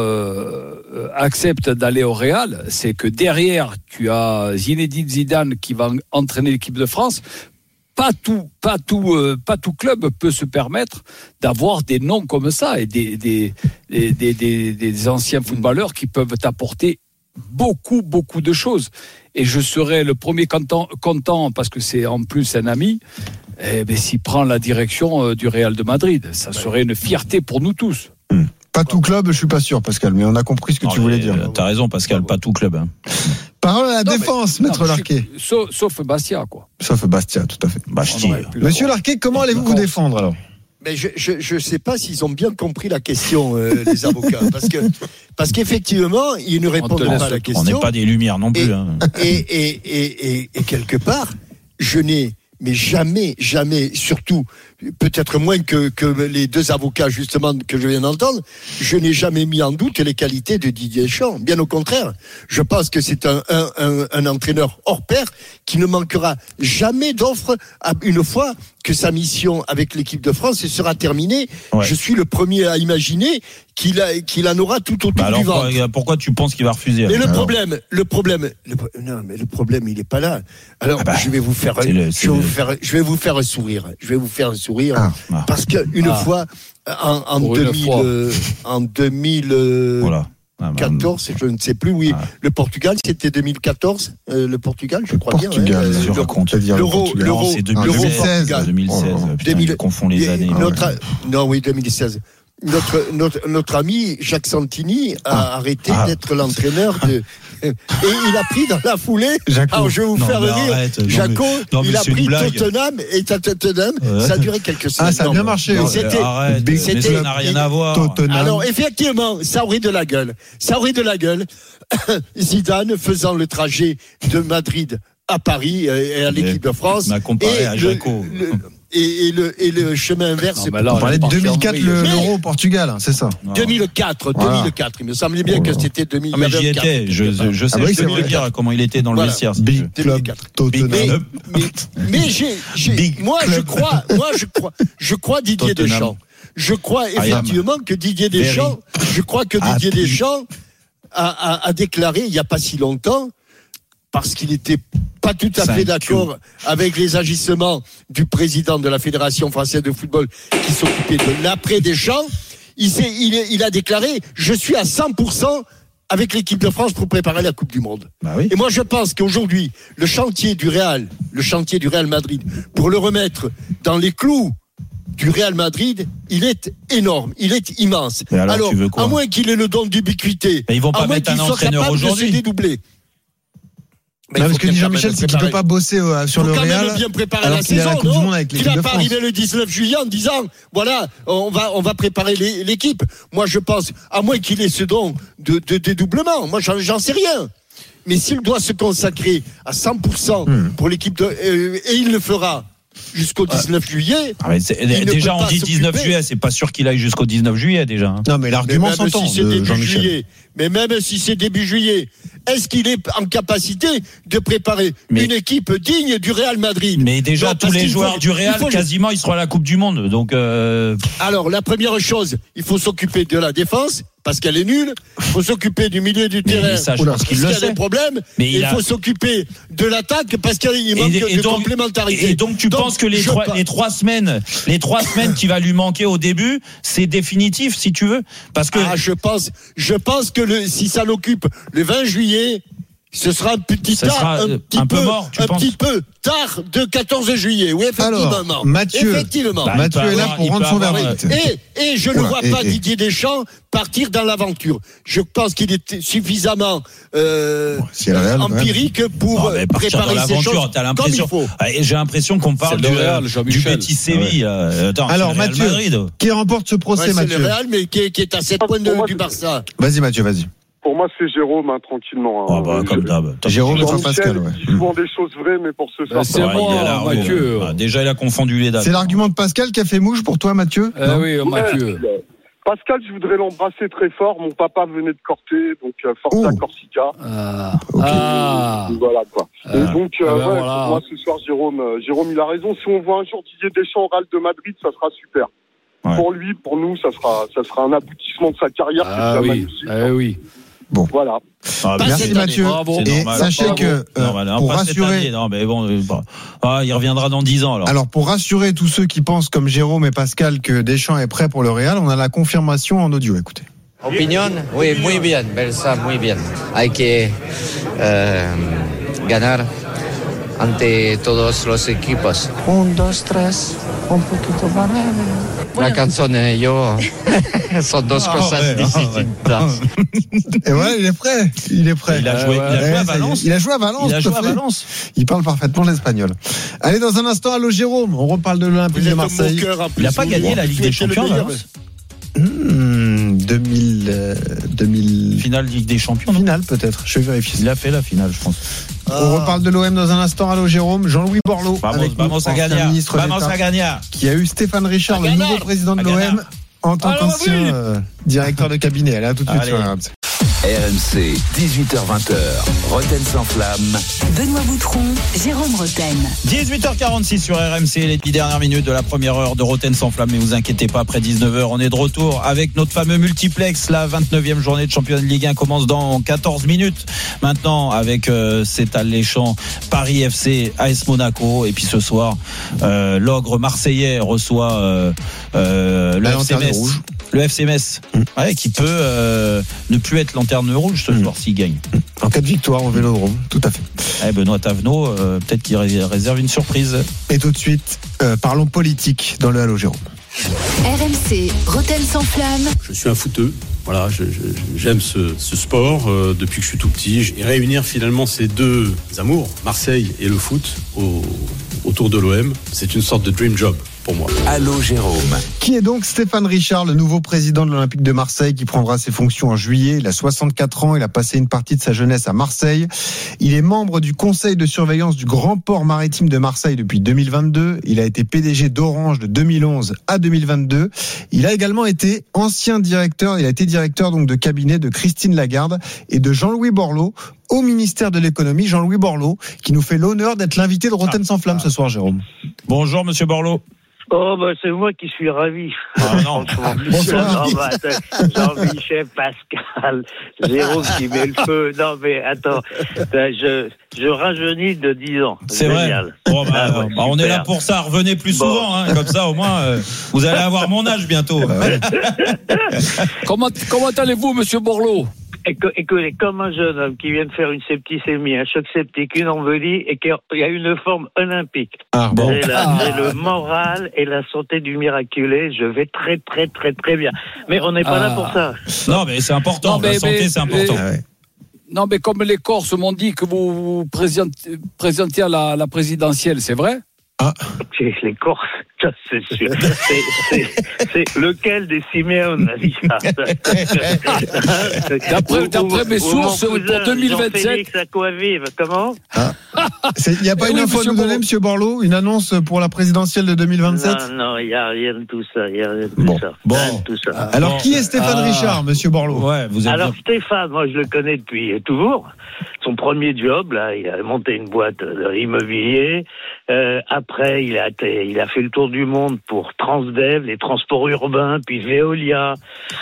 euh, accepte d'aller au Real, c'est que derrière tu as Zinedine Zidane qui va entraîner l'équipe de France. Pas tout, pas tout, euh, pas tout club peut se permettre d'avoir des noms comme ça et des des des des, des, des anciens footballeurs qui peuvent apporter beaucoup beaucoup de choses. Et je serais le premier content, content parce que c'est en plus un ami. Eh ben, s'il prend la direction euh, du Real de Madrid, ça serait une fierté pour nous tous. Mmh. Pas tout club, je suis pas sûr, Pascal, mais on a compris ce que non, tu voulais dire. T'as raison, Pascal, pas tout club. Hein. Parole à la non, défense, mais, Maître non, Larquet. Suis, sauf, sauf Bastia, quoi. Sauf Bastia, tout à fait. Bastia. Monsieur Larquet, comment allez-vous vous défendre alors ? Mais je je je sais pas s'ils ont bien compris la question, euh, les avocats, parce que parce qu'effectivement ils ne répondent pas à la question. On n'est pas des lumières non plus. Et, hein. et, et, et, et, et quelque part, je n'ai mais jamais, jamais, surtout, peut-être moins que, que les deux avocats justement que je viens d'entendre, je n'ai jamais mis en doute les qualités de Didier Deschamps. Bien au contraire, je pense que c'est un, un, un, un entraîneur hors pair qui ne manquera jamais d'offres une fois que sa mission avec l'équipe de France sera terminée. Ouais. Je suis le premier à imaginer qu'il, a, qu'il en aura tout autour bah alors, du ventre. Pourquoi tu penses qu'il va refuser ? Mais le problème, le problème, le, non, mais le problème, il est pas là. Alors, ah bah, je vais vous faire, je, le, vais vous faire je vais vous faire un sourire. Je vais vous faire un sourire ah, ah. parce que une ah. fois en, en deux mille, euh, en deux mille voilà. quatorze, je ne sais plus, oui, ah. le Portugal, c'était deux mille quatorze, euh, le Portugal, je le crois Portugal, bien. Hein, je raconte, dire l'euro, le l'euro, c'est deux mille seize, l'euro deux mille seize, oh, putain, deux mille, je confonds les années. Notre, ouais. Non, oui, deux mille seize. Notre, notre, notre ami Jacques Santini a ah. arrêté ah. d'être l'entraîneur de. Et il a pris dans la foulée. Jaco. Alors je vais vous non, faire rire. Arrête, Jaco, non, mais, il a pris Tottenham et Tottenham. Ouais. Ça a duré quelques semaines. Ah, ça a bien marché. Non, c'était, arrête, c'était, mais ça n'a rien à voir. Tottenham. Alors effectivement, ça aurait de la gueule. Ça aurait de la gueule. Zidane faisant le trajet de Madrid à Paris et à l'équipe de France. On a comparé à Jaco. Et, et, le, et le chemin inverse. Non, là, on parlait de deux mille quatre, le, l'euro au Portugal, c'est ça. deux mille quatre, voilà. deux mille quatre. Il me semblait bien oh que c'était deux mille quatre. Ah, mais j'y étais. Je, je, je sais, ah, oui, je peux te dire comment il était dans voilà. le vestiaire. Si Big Club Tottenham. Mais, mais, mais j'ai, j'ai moi, je crois, moi, je crois, je crois Didier Tottenham. Deschamps. Je crois effectivement que Didier Deschamps, je crois que Didier Deschamps a, a, a déclaré il n'y a pas si longtemps, parce qu'il était pas pas tout à fait d'accord avec les agissements du président de la Fédération française de football qui s'occupait de l'après Deschamps. Il, s'est, il, il a déclaré « Je suis à cent pour cent avec l'équipe de France pour préparer la Coupe du Monde. Bah oui. » Et moi, je pense qu'aujourd'hui, le chantier du Real, le chantier du Real Madrid, pour le remettre dans les clous du Real Madrid, il est énorme, il est immense. alors, alors tu veux quoi à moins qu'il ait le don d'ubiquité, mais ils vont pas à moins mettre qu'il un soit entraîneur capable aujourd'hui. de se dédoubler. Non, parce que dit Jean-Michel, c'est qu'il ne peut pas bosser euh, sur le Real. Il faut quand même bien préparer alors la qu'il saison, a la Coupe non du Monde avec Tu l'équipe vas de pas France. arriver le dix-neuf juillet en disant, voilà, on va, on va préparer les, l'équipe. Moi, je pense, à moins qu'il ait ce don de, de dédoublement, moi, j'en, j'en sais rien. Mais s'il doit se consacrer à cent pour cent hmm. pour l'équipe de, euh, et il le fera jusqu'au dix-neuf euh, juillet. Ah mais déjà, on dit dix-neuf juillet, c'est pas sûr qu'il aille jusqu'au dix-neuf juillet déjà. Non, mais l'argument mais s'entend. Si c'est de début Jean-Michel. juillet, mais même si c'est début juillet, est-ce qu'il est en capacité de préparer mais, une équipe digne du Real Madrid? Mais déjà, non, tous les joueurs faut, du Real, il faut, quasiment, ils seront à la Coupe du Monde. Donc, euh... alors, la première chose, il faut s'occuper de la défense. Parce qu'elle est nulle, il faut s'occuper du milieu du terrain ça, je pense qu'il parce le qu'il y a des problèmes, mais il, a... il faut s'occuper de l'attaque parce qu'il manque et, et de donc, complémentarité. Et donc tu donc, penses que les trois, les trois semaines, les trois semaines qui va lui manquer au début, c'est définitif si tu veux, parce que ah, je pense, je pense que le, si ça l'occupe le vingt juillet. Ce sera un petit ça tard, un, petit, un peu, peu, mort, tu un penses petit peu tard de quatorze juillet. Oui, effectivement. Alors, Mathieu, effectivement. Bah, Mathieu est là pour rendre son verdict. Et, et je ne vois et, pas et. Didier Deschamps partir dans l'aventure. Je pense qu'il est suffisamment euh, c'est réel, empirique même. pour non, préparer ces choses t'as comme il faut. J'ai l'impression qu'on parle du, Real, du Betis Séville. Ouais. Alors Mathieu, Madrid. Qui remporte ce procès, ouais, Mathieu? C'est le Real, mais qui, qui est à sept points de, du Barça. Vas-y Mathieu, vas-y. Pour moi, c'est Jérôme, hein, tranquillement. Hein. Oh bah, comme d'hab. Jérôme et Pascal, ouais. Il dit souvent des choses vraies, mais pour ce soir, c'est moi, là, Mathieu. Bah, déjà, il a confondu les dates. C'est l'argument de Pascal qui a fait mouche pour toi, Mathieu? Eh oui, ouais, Mathieu. Pascal, je voudrais l'embrasser très fort. Mon papa venait de Corté, donc euh, Forza Corsica. Ah, okay. ah. Et, et voilà quoi. Ah. Et donc, euh, ah ben ouais, voilà. pour moi, ce soir, Jérôme, euh, Jérôme, il a raison. Si on voit un jour Didier Deschamps au Real de Madrid, ça sera super. Ouais. Pour lui, pour nous, ça sera, ça sera un aboutissement de sa carrière. Ah c'est oui, magnifique. Ah oui. Bon, voilà. Ah, merci Mathieu. Bravo. Et sachez Bravo. que euh, non, pour rassurer, non mais bon, euh, ah, il reviendra dans dix ans alors. Alors pour rassurer tous ceux qui pensent comme Jérôme et Pascal que Deschamps est prêt pour le Real, on a la confirmation en audio. Écoutez. Opinion, oui, muy bien, Belsa, muy bien. Hay que euh, ganar ante todos los equipos. Un, dos, tres, un poquito más. La canzone yo son dos ah, cosas ouais, distintas. Et voilà, il est prêt. Il est prêt. Il a joué, euh, il a joué ouais, à Valence. Il a joué à Valence. Il a joué à Valence. Il parle parfaitement l'espagnol. Allez, dans un instant, allô Jérôme. On reparle de l'Olympique de Marseille. Il n'a pas gagné la Ligue des Champions à Valence. Mmh, deux mille, euh, deux mille Finale Ligue des Champions. Finale peut-être. Je vais vérifier. Il a fait la finale, je pense. Ah. On reparle de l'O M dans un instant. Allô Jérôme. Jean-Louis Borloo, vamos, avec vamos nous, ancien ministre d'État, qui a eu Stéphane Richard, le nouveau président de l'O M, en tant qu'ancien euh, directeur de cabinet. Allez, à tout de suite Allez. sur R M C. R M C, dix-huit heures vingt, Roten sans flamme. Benoît Boutron, Jérôme Roten. dix-huit heures quarante-six sur R M C, les dix dernières minutes de la première heure de Roten sans flamme. Mais vous inquiétez pas, après dix-neuf heures, on est de retour avec notre fameux multiplex. La vingt-neuvième journée de championnat de Ligue un commence dans quatorze minutes. Maintenant, avec euh, cet alléchant Paris F C, A S Monaco. Et puis ce soir, euh, l'ogre marseillais reçoit euh, euh, le F C Metz. Le F C Metz, mmh. ouais, qui peut euh, ne plus être lanterne rouge ce mmh. soir s'il gagne. En cas de victoire au Vélodrome, tout à fait. Eh, Benoît Tavenot, euh, peut-être qu'il réserve une surprise. Et tout de suite, euh, parlons politique dans le Halo Jérôme. R M C, Roten sans flamme. Je suis un footeux. Voilà, je, je, j'aime ce, ce sport euh, depuis que je suis tout petit. Et réunir finalement ces deux amours, Marseille et le foot, au, autour de l'O M, c'est une sorte de dream job. Pour moi. Allô Jérôme. Qui est donc Stéphane Richard, le nouveau président de l'Olympique de Marseille, qui prendra ses fonctions en juillet. Il a soixante-quatre ans, il a passé une partie de sa jeunesse à Marseille. Il est membre du conseil de surveillance du Grand Port Maritime de Marseille depuis deux mille vingt-deux. Il a été P D G d'Orange de deux mille onze à deux mille vingt-deux. Il a également été ancien directeur, il a été directeur donc de cabinet de Christine Lagarde et de Jean-Louis Borloo au ministère de l'économie. Jean-Louis Borloo, qui nous fait l'honneur d'être l'invité de Roten sans flamme ce soir, Jérôme. Bonjour Monsieur Borloo. Oh, bah, c'est moi qui suis ravi. Ah, non. Bonsoir. Non, bah, Jean-Michel, Pascal, Jérôme qui met le feu. Non, mais attends, je, je rajeunis de dix ans. C'est Génial. vrai. Bon, bah, ah, ouais, bah, on est là pour ça. Revenez plus bon. souvent, hein. Comme ça, au moins, euh, vous allez avoir mon âge bientôt. comment, comment allez-vous, monsieur Borloo? Écoutez, comme un jeune homme qui vient de faire une septicémie, un choc septique, une embolie, et qu'il y a une forme olympique. Ah, bon. J'ai, la, ah. j'ai le moral et la santé du miraculé. Je vais très, très, très, très bien. Mais on n'est pas ah. là pour ça. Non, mais c'est important. Non, mais, la santé, mais, c'est important. Mais, ouais. Non, mais comme les Corses m'ont dit que vous vous présentiez, présentiez à la, la présidentielle, c'est vrai? Ah. Les Corses, ça, c'est sûr. C'est, c'est, c'est lequel des Siméon, D'après, d'après mes sources, pour deux mille vingt-sept. Comment? Il n'y a pas ah, une oui, info à nous donner, monsieur Borloo? Une annonce pour la présidentielle de deux mille vingt-sept? Non, non, il n'y a rien de tout ça. Il n'y a rien de tout bon. ça. Bon. Rien de tout ça. Alors, qui est Stéphane ah. Richard, monsieur Borloo? Ouais, vous êtes Alors, bien. Stéphane, moi, je le connais depuis toujours. Son premier job, là, il a monté une boîte immobilier. Euh, après, il a, été, il a fait le tour du monde pour Transdev, les transports urbains, puis Veolia.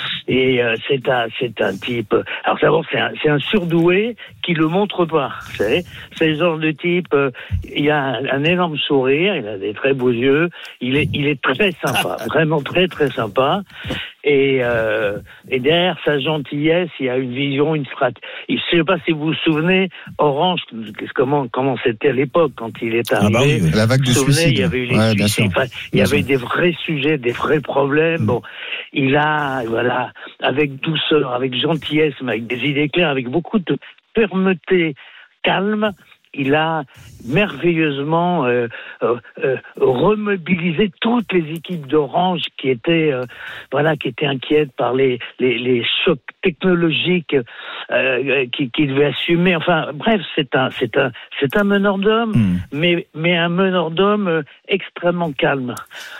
Et euh, c'est un, c'est un type. Alors d'abord, c'est un, c'est un surdoué qui le montre pas. Vous savez, c'est le genre de type. Euh, il a un, un énorme sourire, il a des très beaux yeux. Il est, il est très sympa, vraiment très très sympa. Et, euh, et derrière sa gentillesse, il y a une vision, une stratégie. Je ne sais pas si vous vous souvenez, Orange, comment comment c'était à l'époque quand il est arrivé. Ah bah oui, la vague de suicide. Il y avait eu les ouais, suicides, enfin, il y avait des vrais sujets, des vrais problèmes. Bon, il a, voilà, avec douceur, avec gentillesse, mais avec des idées claires, avec beaucoup de fermeté, calme. Il a merveilleusement euh, euh, euh, remobilisé toutes les équipes d'Orange qui étaient, euh, voilà, qui étaient inquiètes par les les, les chocs technologiques euh, qui, qui devaient assumer. Enfin, bref, c'est un c'est un c'est un meneur d'homme, mmh. mais mais un meneur d'homme euh, extrêmement calme.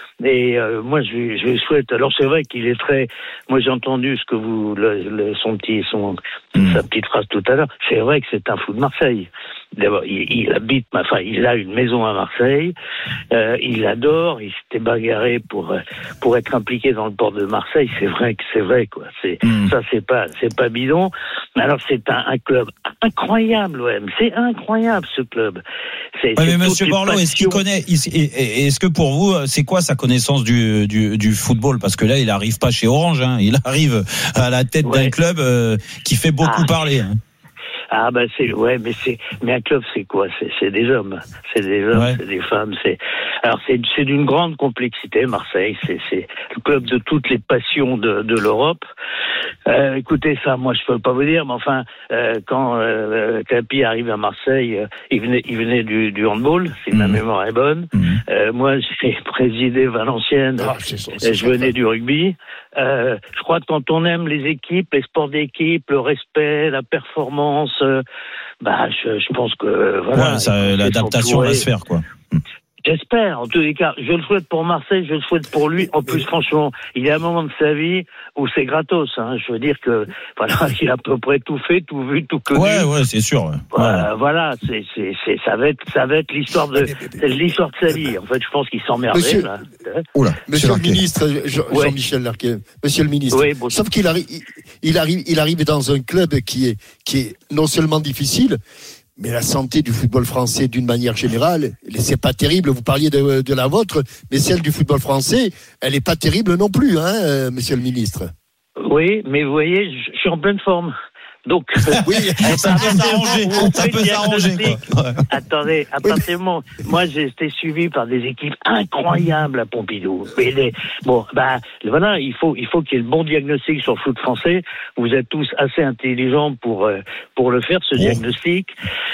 Et euh, moi, je lui, je lui souhaite. Alors, c'est vrai qu'il est très. Moi, j'ai entendu ce que vous, le, le, son petit, son, mmh. sa petite phrase tout à l'heure. C'est vrai que c'est un fou de Marseille. D'abord, il, il habite, enfin, il a une maison à Marseille. Euh, il adore. Il s'était bagarré pour pour être impliqué dans le port de Marseille. C'est vrai que c'est vrai, quoi. C'est mmh. ça, c'est pas c'est pas bidon. Mais alors, c'est un, un club incroyable, ouais. C'est incroyable ce club. C'est, ouais, c'est mais Monsieur Borloo, est-ce qu'il connaît? Est-ce que pour vous, c'est quoi sa connaissance du, du, du football? Parce que là, il arrive pas chez Orange, hein. Il arrive à la tête ouais. d'un club euh, qui fait beaucoup ah. parler. Hein. Ah ben c'est ouais mais c'est mais un club c'est quoi c'est c'est des hommes c'est des hommes ouais. c'est des femmes c'est alors c'est c'est d'une grande complexité Marseille c'est c'est le club de toutes les passions de de l'Europe. Euh, écoutez ça moi je peux pas vous dire mais enfin euh, quand euh, Capi arrive à Marseille euh, il venait il venait du du handball si mmh. ma mémoire est bonne. Mmh. Euh, moi j'ai présidé Valenciennes ah, c'est ça, c'est je venais du rugby. Euh, je crois que quand on aime les équipes, les sports d'équipe, le respect, la performance, euh, bah, je, je pense que voilà. Ouais, ça, l'adaptation va se faire, quoi. J'espère, en tous les cas. Je le souhaite pour Marseille, je le souhaite pour lui. En plus, franchement, il y a un moment de sa vie où c'est gratos. Hein. Je veux dire que voilà, il a à peu près tout fait, tout vu, tout connu. Ouais, ouais, c'est sûr. Ouais. Voilà, ouais. voilà c'est, c'est, c'est, ça va être, ça va être l'histoire de, c'est l'histoire de sa vie. En fait, je pense qu'il s'emmerdait. Monsieur, là. Oula, Monsieur le ministre, Jean, ouais. Jean-Michel Larquet. Monsieur le ministre. Oui, bon, sauf qu'il arrive, il arrive, il arrive dans un club qui est, qui est non seulement difficile. Mais la santé du football français, d'une manière générale, c'est pas terrible. Vous parliez de, de la vôtre, mais celle du football français, elle est pas terrible non plus, hein, euh, monsieur le ministre. Oui, mais vous voyez, je suis en pleine forme. Donc, oui, ça peut s'arranger. Ça peut s'arranger, quoi. Ouais. Attendez, à partir du moment, moi, j'ai été suivi par des équipes incroyables à Pompidou. Mais les, bon, bah, voilà, il faut, il faut qu'il y ait le bon diagnostic sur le foot français. Vous êtes tous assez intelligents pour, euh, pour le faire, ce oh. diagnostic.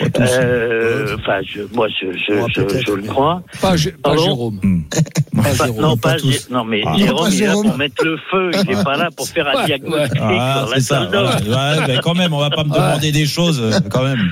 Euh, enfin, je, moi, je, je, oh, je, je, je le crois. Pas, pas Jérôme. Hmm. Pas pas, Jérôme. Non, pas, pas non, mais ah. Jérôme, il est là pour mettre le feu. Il n'est pas là pour faire un diagnostic ah, sur la salle d'or. Ouais, ben quand même. On va pas me demander ouais. des choses quand même.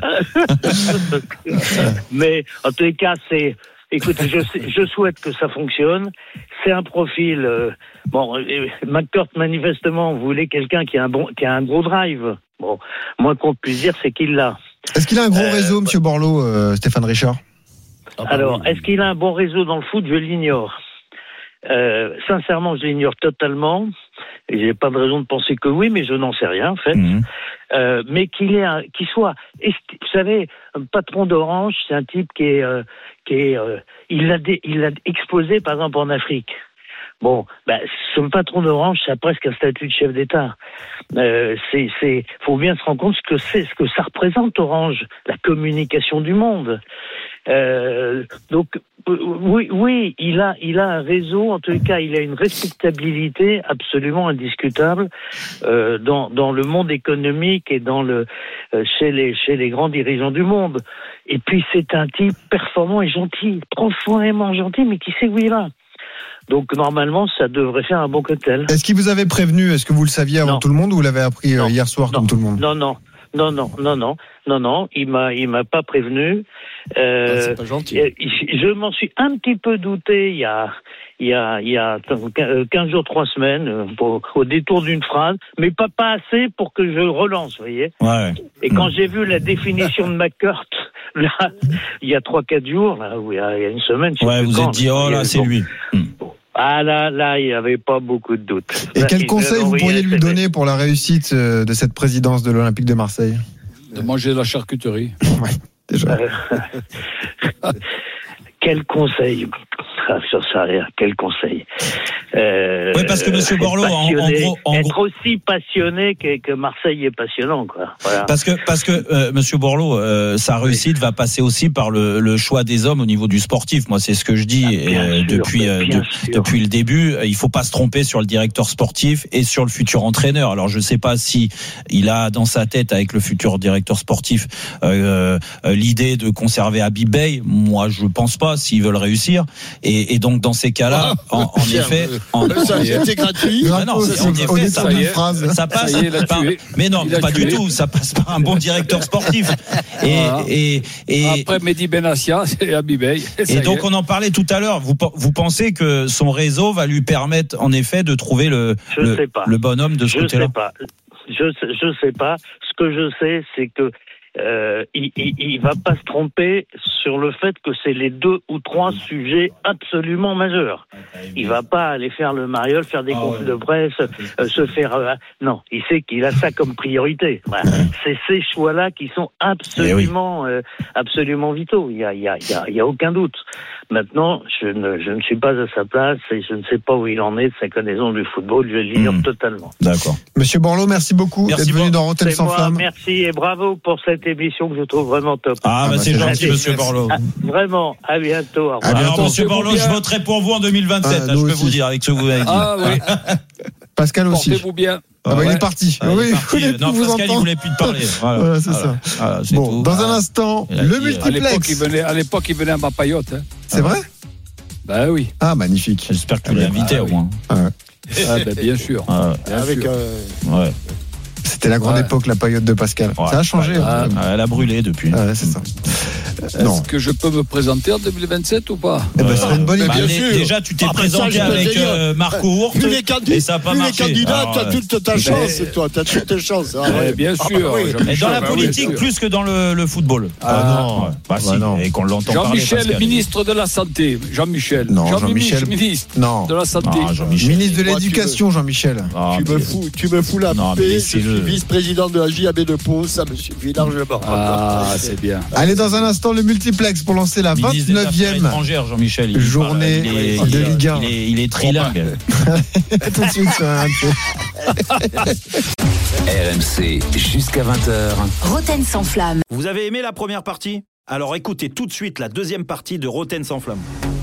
Mais en tous les cas, c'est. Écoutez, je, je souhaite que ça fonctionne. C'est un profil. Euh, bon, McCourt manifestement voulait quelqu'un qui a un bon, qui a un gros drive. Bon, moins qu'on puisse dire, c'est qu'il l'a. Est-ce qu'il a un gros euh, réseau, Monsieur Borloo, euh, Stéphane Richard? Alors, est-ce qu'il a un bon réseau dans le foot? Je l'ignore. Euh, sincèrement, je l'ignore totalement. Et j'ai pas de raison de penser que oui, mais je n'en sais rien en fait. Mmh. Euh, mais qu'il est, un, qu'il soit, vous savez, un patron d'Orange, c'est un type qui est, euh, qui est, euh, il l'a, dé, il l'a exposé par exemple en Afrique. Bon, ben, ce patron d'Orange, ça a presque un statut de chef d'État. Euh, c'est, c'est, faut bien se rendre compte ce que c'est, ce que ça représente Orange, la communication du monde. Euh, donc, oui, oui, il a, il a un réseau. En tout cas, il a une respectabilité absolument indiscutable euh, dans dans le monde économique et dans le euh, chez les chez les grands dirigeants du monde. Et puis, c'est un type performant et gentil, profondément gentil, mais qui sait où il va. Donc normalement, ça devrait faire un bon cocktail. Est-ce qu'il vous avait prévenu? Est-ce que vous le saviez avant non. tout le monde ou vous l'avez appris non. hier soir non. comme tout le monde? Non, non, non, non, non, non, non, non. Il m'a, il m'a pas prévenu. Euh, ah, c'est pas gentil. Je m'en suis un petit peu douté il y a, il y a, il y a quinze jours, trois semaines, pour, au détour d'une phrase, mais pas pas assez pour que je relance, vous voyez. Ouais. Et quand j'ai vu la définition de McCurt, là, il y a trois, quatre jours, là, ou il y a, il y a une semaine. Ouais, vous êtes dit, oh là, c'est lui. Ah là, là, il n'y avait pas beaucoup de doutes. Et là, quel conseil vous pourriez lui donner pour la réussite de cette présidence de l'Olympique de Marseille? De manger de la charcuterie. Ouais, déjà. Euh, quel conseil? Ah, ça sert à rien. Quel conseil? Euh, oui, parce que Monsieur Borloo, en, en gros, en être gros... aussi passionné que, que Marseille est passionnant, quoi. Voilà. Parce que parce que euh, Monsieur Borloo, euh, sa réussite oui. va passer aussi par le, le choix des hommes au niveau du sportif. Moi, c'est ce que je dis ah, et, euh, sûr, depuis euh, de, depuis le début. Il faut pas se tromper sur le directeur sportif et sur le futur entraîneur. Alors, je sais pas si il a dans sa tête avec le futur directeur sportif euh, euh, l'idée de conserver Habib Beye. Moi, je pense pas s'ils veulent réussir. Et, et donc, dans ces cas-là, oh, en, en effet. En... Ça, c'était gratuit. Ah non, ça, en effet, ça, ça, y est, phrase. ça passe. Ça y est, par... Mais non, pas tué. du tout. Ça passe par un bon directeur sportif. Et, voilà. et, et après Mehdi Benassia, c'est Habib Beye. Et donc on en parlait tout à l'heure. Vous, vous pensez que son réseau va lui permettre, en effet, de trouver le, le, le bon homme de ce je côté-là? Sais pas. Je je sais pas. Ce que je sais, c'est que Euh, il, il, il va pas se tromper sur le fait que c'est les deux ou trois sujets absolument majeurs. Il va pas aller faire le mariole, faire des ah confs ouais. de presse, euh, se faire... Euh, non, il sait qu'il a ça comme priorité. Voilà. C'est ces choix-là qui sont absolument, oui. euh, absolument vitaux. Il y a, il y a, il y a, il y a aucun doute. Maintenant, je ne, je ne suis pas à sa place et je ne sais pas où il en est de sa connaissance du football. Je l'ignore mmh. totalement. D'accord. Monsieur Borloo, merci beaucoup merci d'être venu dans Rotten sans flamme. Merci et bravo pour cette émission que je trouve vraiment top. Ah, bah c'est gentil, Monsieur Borloo. Ah, vraiment, à bientôt. Au revoir. Alors, Monsieur Borloo, je voterai pour vous en deux mille vingt-sept, ah, hein, je peux aussi. vous dire, avec ce que vous avez dit. Ah oui. Pascal aussi. Portez-vous bien. Ah bah ouais. Il est parti. Ah, oui, il est parti. Non, Pascal, entendre. il voulait plus te parler. Voilà, voilà c'est voilà. ça. Voilà, c'est bon, tout. dans ah. un instant, le dit, multiplex. À l'époque, il venait, à l'époque, il venait à ma paillote. Hein. C'est ah, vrai? Ben oui. Ah, magnifique. J'espère que tu l'as invité ah, au moins. Ah, ah ben bien sûr. Ah, bien Avec sûr. Euh... Ouais. C'était la grande ouais. époque, la paillote de Pascal. Ouais. Ça a changé. Ah, hein. Elle a brûlé depuis. Ah, ouais, c'est ça. Est-ce non. que je peux me présenter en deux mille vingt-sept ou pas? Eh ben, c'est une bonne idée. Bah, déjà, tu t'es Après présenté ça, avec euh, Marco Hurt et ça n'a pas marché. Les candidats, tu as toute ta chance, toi. Tu as toutes tes chances. Ah, ouais, bien sûr. Ah, bah, oui. Et dans la politique, bah, oui, plus que dans le, le football. Ah, ah non. Bah, bah si, non. Et qu'on l'entend parler. Jean-Michel, ministre de la Santé. Jean-Michel. Non, Jean-Michel. Ministre non. de la Santé. Ministre de l'Éducation, Jean-Michel. Tu me fous, tu me fous la paix. Je suis vice-président de la J A B de Pau. Ça me suffit largement. Ah, c'est bien. Allez, dans un instant, le multiplex pour lancer la vingt-neuvième journée il est, de Ligue un. Il est, il est trilingue. Tout de suite sur R M C. R M C, jusqu'à vingt heures. Rotten sans flamme. Vous avez aimé la première partie? Alors écoutez tout de suite la deuxième partie de Rotten sans flamme.